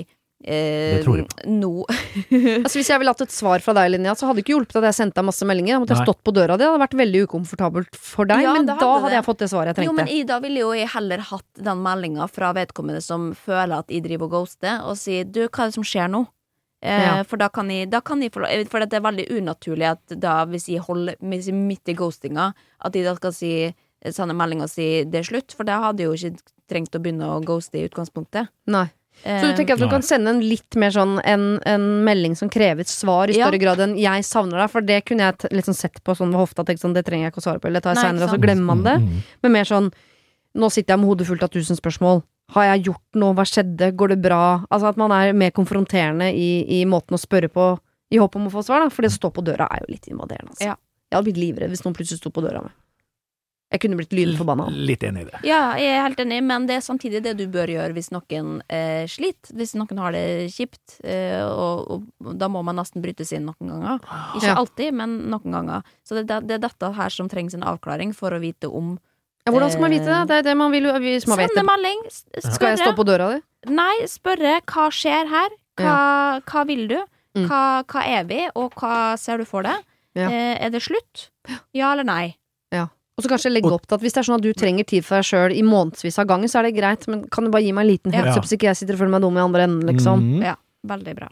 altså hvis jeg ville hatt et svar fra deg, Linnea, så hadde det ikke hjulpet at jeg sendte deg masse meldinger. Jeg måtte ha stått på døra. Det hadde vært veldig ukomfortabelt for deg, men da hadde jeg fått det svaret jeg trengte.
Jo, men da ville jo jeg heller hatt den meldingen fra vedkommende som føler at jeg driver og ghoster, og si, du, hva det som skjer nå? For da kan jeg for det veldig unaturlig at da, hvis jeg holder midt i ghostinga, at jeg da skal sende melding og si det slutt, for da hadde jeg jo ikke trengt å begynne å ghoste i utgangspunktet.
Nei. Så du tenker at du kan sende en litt mer sånn en melding som krever et svar i større grad enn jeg savner deg, for det kunne jeg liksom sett på sånn ved hofta, tenkt sånn, det trenger jeg ikke å svare på, eller tar jeg senere, og så glemmer man det. Men mer sånn, nå sitter jeg med hodet fullt av 1000 spørsmål. Har jeg gjort noe? Hva skjedde? Går det bra? Altså at man mer konfronterende i måten å spørre på, i håp om å få svar, da. For det å stå på døra jo litt invaderende, altså. Jeg hadde blitt livredd hvis noen plutselig sto på døra med. Jeg kunne blitt lynforbanna.
Litt enig i det.
Ja, jeg helt enig, men det samtidig det du bør gjøre hvis noen sliter, hvis noen har det kjipt, og da må man nesten brytes inn noen ganger. Ikke alltid, men noen ganger. Så det er dette her som trengs en avklaring for å vite om
hvordan skal man vite det? Det er det man vil hvis man vet det.
Sende melding, spørre.
Skal jeg stå på døra di?
Nei, spørre, hva skjer her? Hva vil du? Hva vi, og hva ser du for deg? Er det slutt? Ja eller nei?
Ja. Og så kanskje legge opp til at hvis det sånn at du trenger tid for deg selv i månedsvis av gangen, så det greit, men kan du bare gi meg en liten heads up, så ikke jeg sitter og føler meg dum i andre enden, liksom.
Ja, veldig bra.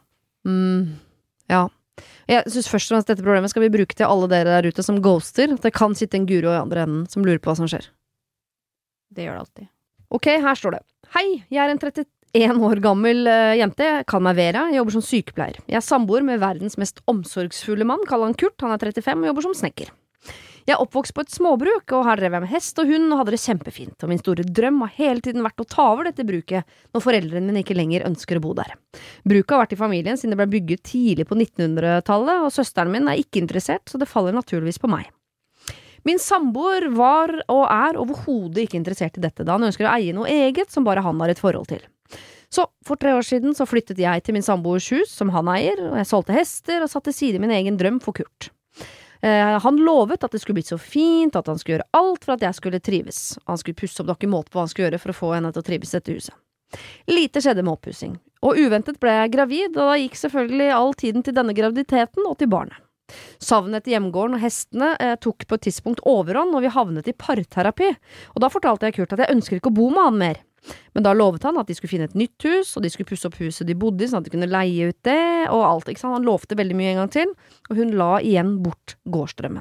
Ja. Jeg synes først og fremst dette problemet skal vi bruke til alle dere der ute som ghoster, at det kan sitte en Guro i andre enden som lurer på hva som skjer.
Det gjør det alltid.
Ok, her står det. Hei, jeg en 31 år gammel jente, jeg kaller meg Vera, jeg jobber som sykepleier. Jeg samboer med verdens mest omsorgsfulle mann, kaller han Kurt, han 35 og jobber som snekker. Jeg oppvokst på et småbruk, og her drev jeg med hest og hund og hadde det kjempefint, og min store drøm har hele tiden vært å ta over dette bruket når foreldrene mine ikke lenger ønsker å bo der. Bruket har vært i familien siden det ble bygget tidlig på 1900-tallet, og søsteren min ikke interessert, så det faller naturligvis på meg. Min samboer var og overhodet ikke interessert i dette, da han ønsker å eie noe eget som bare han har et forhold til. Så for 3 år siden så flyttet jeg til min samboers hus som han eier, og jeg solgte hester og satte til side min egen drøm for Kurt. Han lovet at det skulle bli så fint, at han skulle gjøre alt for at jeg skulle trives. Han skulle pusse opp dere måte på hva han skulle gjøre for å få henne til å trives dette huset. Lite skjedde med oppussing, og uventet ble jeg gravid, og da gikk selvfølgelig all tiden til denne graviditeten og til barnet. Savnet etter hjemgården og hestene tok på et tidspunkt overhånd, og vi havnet i parterapi, og da fortalte jeg Kurt at jeg ønsker ikke å bo med han mer. Men da lovet han at de skulle finne et nytt hus, og de skulle pusse opp huset de bodde i, sånn at de kunne leie ut det, og alt, ikke sant? Han lovte veldig mye en gang til, og hun la igjen bort gårdsdrømmen.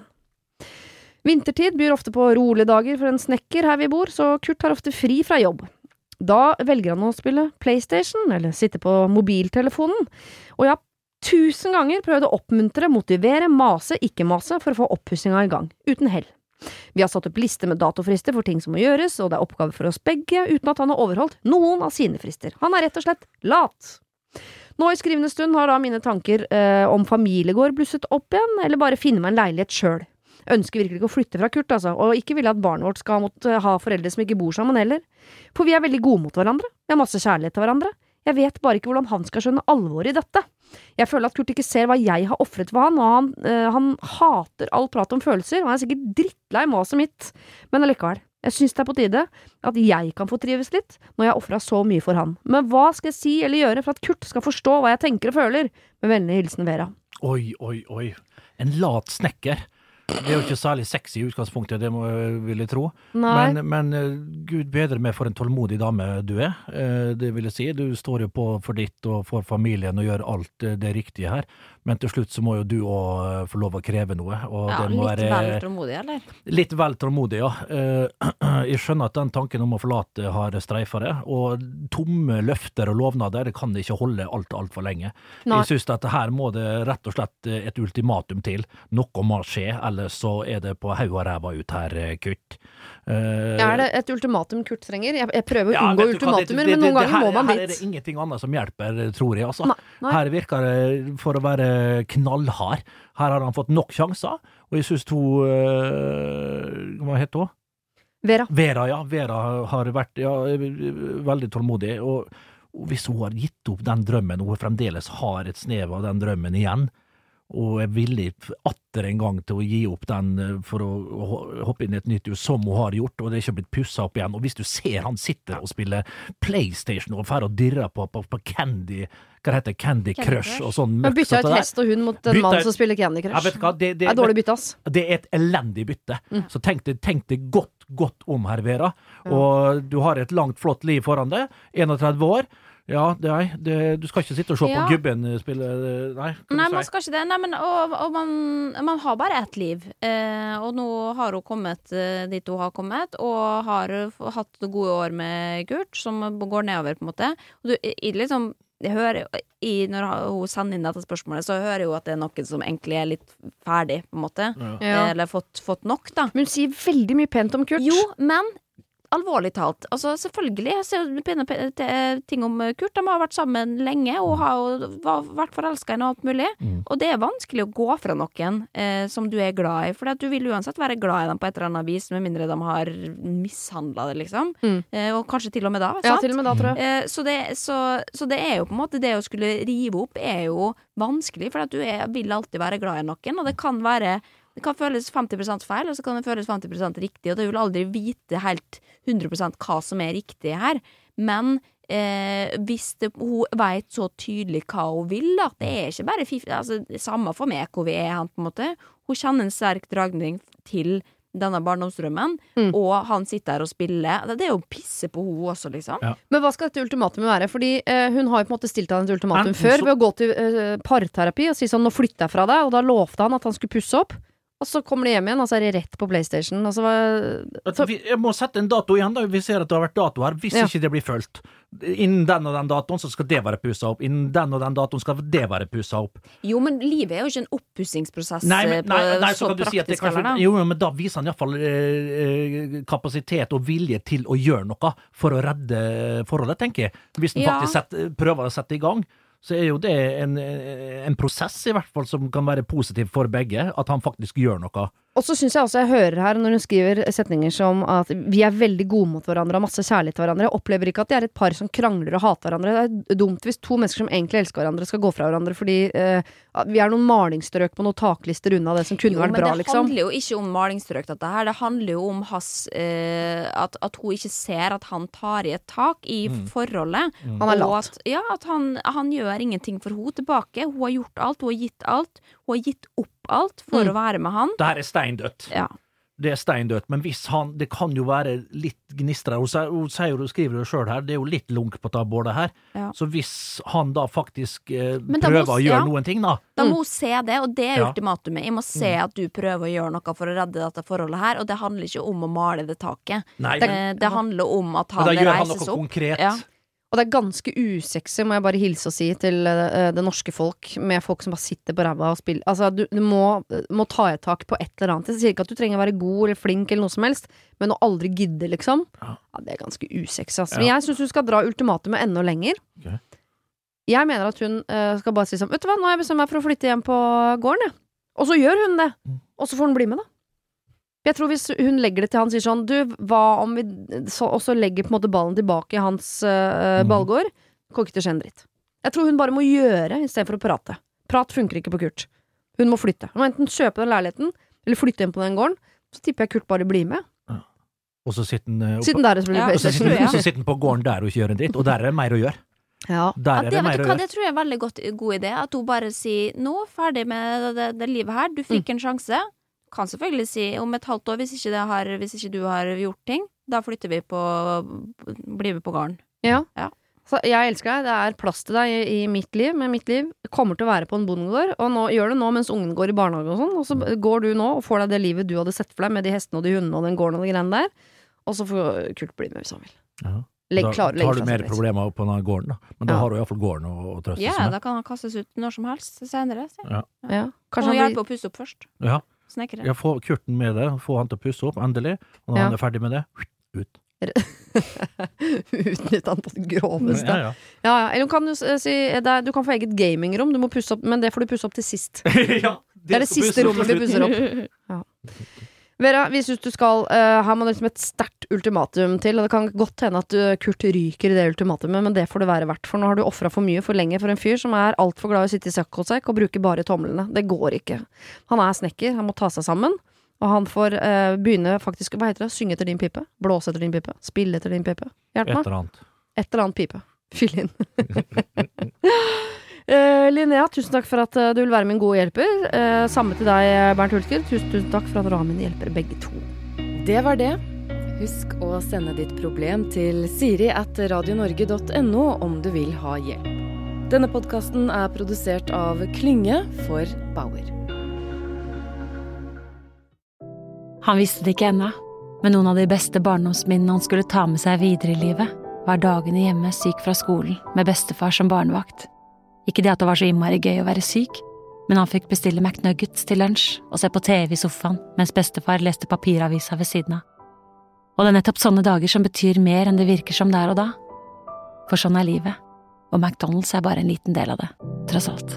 Vintertid byr ofte på rolige dager for en snekker her vi bor, så Kurt har ofte fri fra jobb. Da velger han å spille PlayStation, eller sitte på mobiltelefonen, og jeg har 1000 ganger prøvd å oppmuntre, motivere, mase, ikke mase, for å få oppussinga i gang, uten hell. Vi har satt opp liste med datofrister for ting som må gjøres, og det er oppgave for oss begge, uten at han har overholdt noen av sine frister. Han er rett og slett lat. Nå i skrivende stund har da mine tanker om familiegård blusset opp igjen, eller bare finne meg en leilighet selv. Ønsker virkelig ikke å flytte fra Kurt, altså, og ikke vil at barnet vårt skal måtte ha foreldre som ikke bor sammen heller. For vi er veldig gode mot hverandre, vi har masse kjærlighet til hverandre. Jeg vet bare ikke hvordan han skal skjønne alvor i dette. Jeg føler at Kurt ikke ser hva jeg har offret for han, og han hater all prat om følelser, og han er sikkert drittlei maset mitt. Men allikevel, jeg synes det er på tide at jeg kan få trives litt, når jeg offret så mye for han. Men hva skal jeg si eller gjøre for at Kurt skal forstå hva jeg tenker og føler? Med vennlig hilsen Vera.
Oi. En lat snekker. Det er jo ikke særlig sexy i utgangspunktet, det vil jeg tro. Men Gud bedre meg for en tålmodig dame du er, det vil jeg si. Du står jo på for ditt og for familien og gjør alt det riktige her. Men til slutt så må jo du også få lov å kreve noe. Og
ja,
det må
litt vel tålmodig, eller? Litt
vel tålmodig, ja. Jeg skjønner at den tanken om å forlate har streifet det, og tomme løfter og lovnader, det kan ikke holde alt for lenge. Nei. Jeg synes at her må det rett og slett et ultimatum til. Noe må skje, ellers så er det på haug og ræva ut her, Kurt.
Er det et ultimatum Kurt trenger? Jeg prøver å unngå ultimatumer, men noen ganger må man dit.
Her er det ingenting annet som hjelper, tror jeg, altså.
Nei.
Her virker det for å være knallhard. Her har han fått nok sjanser, og jeg synes hva heter hun? Vera har vært veldig tålmodig, og hvis hun har gitt opp den drømmen, og hun fremdeles har et snev av den drømmen igjen, og er villig atter en gang til å gi opp den for å hoppe inn i et nytt hus som hun har gjort, og det er ikke blitt pusset opp igjen. Og hvis du ser han sitter og spiller PlayStation og fer og dirrer på Candy Crush og sånn.
Men bytter et hest og hund mot en mann som spiller Candy Crush.
Ja, vet du hva? Det
er dårlig bytte, ass.
Det er et elendig bytte. Så tenk deg godt om her, Vera. Og du har et langt, flott liv foran deg. 31 år. Ja, du skal ikke sitte og se på gubben spille. Nei,
man skal ikke det. Nei, men man har bare ett liv. Og nå har hun kommet dit hun har kommet, og har hatt gode år med Kurt, som går nedover på en måte. Og jeg hører når hun sender inn dette spørsmålet, så hører jeg jo at det er noen som egentlig er litt ferdig, på en måte. Ja. Eller fått nok, da.
Men hun sier veldig mye pent om Kurt.
Jo, men alvorlig talt, altså selvfølgelig jeg ser pene ting om Kurt. De har vært sammen lenge og har vært forelsket i noe alt mulig, og det er vanskelig å gå fra noen som du er glad i, for du vil uansett være glad i dem på et eller annet vis, med mindre de har mishandlet det liksom, og kanskje til og med da, sant?
Ja, til og med da, tror jeg.
Så det er jo på en måte, det å skulle rive opp er jo vanskelig, for at du vil alltid være glad i noen, og det kan føles 50% feil, og så kan det føles 50% riktig, og du vil aldri vite helt 100% hva som er riktig her. Men hvis hun vet så tydelig hva hun vil, da, det er ikke bare det samme for meg hvor vi er hen, på en måte. Hun kjenner en sterk dragning til denne barndomsdrømmen, og han sitter her og spiller. Det er jo pisse på hun også, liksom. Ja.
Men hva skal dette ultimatumet være? Fordi hun har jo på en måte stilt han et ultimatum før ved å gå til parterapi og si sånn, nå flytter jeg fra deg, og da lovte han at han skulle pusse opp. Og så kommer de hjem igjen, og så er de rett på PlayStation.
Jeg må sette en dato igjen, da. Vi ser at det har vært dato her. Hvis ikke det blir følt. Innen den og den datoen, så skal det være pusset opp. Innen den og den datoen skal det være pusset opp.
Jo, men livet er jo ikke en oppussingsprosess
nei,
så
praktisk, si
kanskje, eller?
Jo, men da viser han i hvert fall kapasitet og vilje til å gjøre noe for å redde forholdet, tenker jeg. Hvis han faktisk prøver å sette i gang, så er jo det en prosess i hvert fall som kan være positiv for begge, at han faktisk gjør noe.
Og så synes jeg også jeg hører her når hun skriver setninger som at vi veldig gode mot hverandre, har masse kjærlighet til hverandre. Jeg opplever ikke at de et par som krangler og hater hverandre. Det dumt hvis to mennesker som egentlig elsker hverandre skal gå fra hverandre fordi vi noen malingsstrøk på noen taklister unna det som kunne vært bra, liksom.
Men det handler jo ikke om malingsstrøk dette her. Det handler jo om at hun ikke ser at han tar i et tak i forholdet.
Han lat.
At han gjør ingenting for hun tilbake. Hun har gjort alt, hun har gitt alt. Hun har gitt opp alt for å være med han.
Det her steindødt.
Ja.
Det steindødt, men hvis han, det kan jo være litt gnistre, hun sier jo, skriver jo selv her, det jo litt lunk på tabbordet her, så hvis han da faktisk prøver å gjøre noen ting da
må hun se det, og det ultimatumet. Jeg må se at du prøver å gjøre noe for å redde dette forholdet her, og det handler ikke om å male det taket.
Nei,
det handler om at han
reises opp. Da gjør han noe konkret.
Og det ganske usexy, må jeg bare hilse og si til det norske folk, med folk som bare sitter på ræva og spiller. Altså, du må ta et tak på et eller annet. Jeg sier ikke at du trenger å være god eller flink eller noe som helst, men å aldri gidde, liksom. Ja, det ganske usexy, altså. Men jeg synes hun skal dra ultimatumet enda lenger. Okay. Jeg mener at hun skal bare si sånn, vet du hva, nå har jeg bestemt meg for å flytte hjem på gården, jeg. Og så gjør hun det. Og så får hun bli med, da. Jeg tror hvis hun legger det til han, sier sånn, du, hva om vi og så legger på en måte ballen tilbake i hans ballgård, kommer ikke til å skje en dritt. Jeg tror hun bare må gjøre i stedet for å prate. Prat funker ikke på Kurt. Hun må flytte. Hun må enten kjøpe den leiligheten, eller flytte inn på den gården, så tipper jeg Kurt bare blir med. Ja.
Og så sitter han
så
sitter han på gården der og ikke gjør en dritt, og der det mer å gjøre.
Ja.
Det tror jeg veldig god idé, at hun bare sier, nå ferdig med det livet her, du fikk en sjanse. Kan selvfølgelig si om et halvt år hvis ikke du har gjort ting, da blir vi på gården. Ja.
Så jeg elsker deg, det plass til deg i mitt liv, men mitt liv kommer til å være på en bondegård, og gjør det nå mens ungen går i barnehage og sånn, og så går du nå og får deg det livet du hadde sett for deg med de hestene og de hundene og den gården og de greiene der, og så får Kurt bli med hvis han vil. Ja.
Da tar du mer problemer på denne gården da, men da har du i hvert fall gården å trøste seg med.
Ja, da kan han kastes ut når som helst senere.
Ja.
Kanskje han hjelper å pusse opp først.
Ja. Få Kurten med det, få han til å pusse opp endelig, og når han ferdig med det, ut.
Utnytt han på det groveste. Ja. Eller kan du si, du kan få eget gamingrom, du må pusse opp, men det får du pusse opp til sist. Det det siste rommet vi pusser opp. Ja. Vera, hvis du skal, her må det liksom et sterkt ultimatum til, og det kan godt hende at Kurt ryker i det ultimatumet, men det får det være verdt, for nå har du offret for mye for lenge for en fyr som alt for glad i å sitte i sekk og bruke bare tomlene. Det går ikke. Han snekker, han må ta seg sammen, og han får begynne faktisk, hva heter det, synge etter din pipe, blåse etter din pipe, spille etter din pipe. Hjelp meg. Et eller annet pipe. Fyll inn. Linnea, tusen takk for at du vil være min gode hjelper. Samme til deg, Bernt Hulsker. Tusen takk for at dere var mine hjelpere begge to.
Det var det. Husk å sende ditt problem til siri@radionorge.no om du vil ha hjelp. Denne podcasten produsert av Klynge for Bauer.
Han visste det ikke ennå, men noen av de beste barndomsminnene han skulle ta med seg videre i livet, var dagene hjemme syk fra skolen med bestefar som barnevakt. Ikke det at det var så innmari gøy å være syk, men han fikk bestille McNuggets til lunsj og se på TV i sofaen mens bestefar leste papiravisa ved siden av. Og det nettopp sånne dager som betyr mer enn det virker som der og da. For sånn livet, og McDonald's bare en liten del av det, tross alt.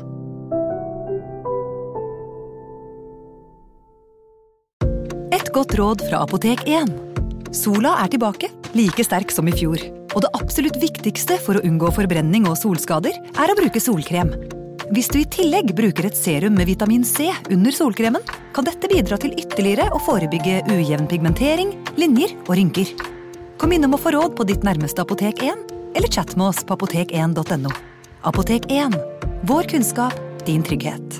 Et godt råd fra Apotek 1. Sola tilbake, like sterk som i fjor. Og det absolutt viktigste for å unngå forbrenning og solskader å bruke solkrem. Hvis du i tillegg bruker et serum med vitamin C under solkremen, kan dette bidra til ytterligere å forebygge ujevn pigmentering, linjer og rynker. Kom innom og få råd på ditt nærmeste Apotek 1, eller chat med oss på apotek1.no. Apotek 1. Vår kunnskap, din trygghet.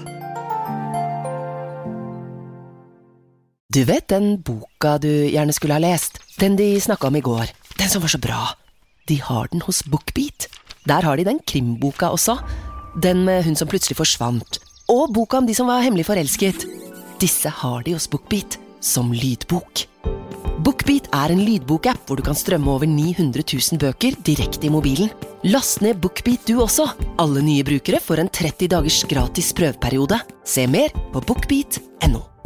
Du vet den boka du gjerne skulle ha lest? Den de snakket om i går. Den som var så bra. De har den hos BookBeat. Der har de den krimboka også. Den med hun som plutselig forsvant. Og boka om de som var hemmelig forelsket. Disse har de hos BookBeat som lydbok. BookBeat en lydbokapp hvor du kan strømme over 900 000 bøker direkte i mobilen. Last ned BookBeat du også. Alle nye brukere får en 30 dagers gratis prøveperiode. Se mer på bookbeat.no.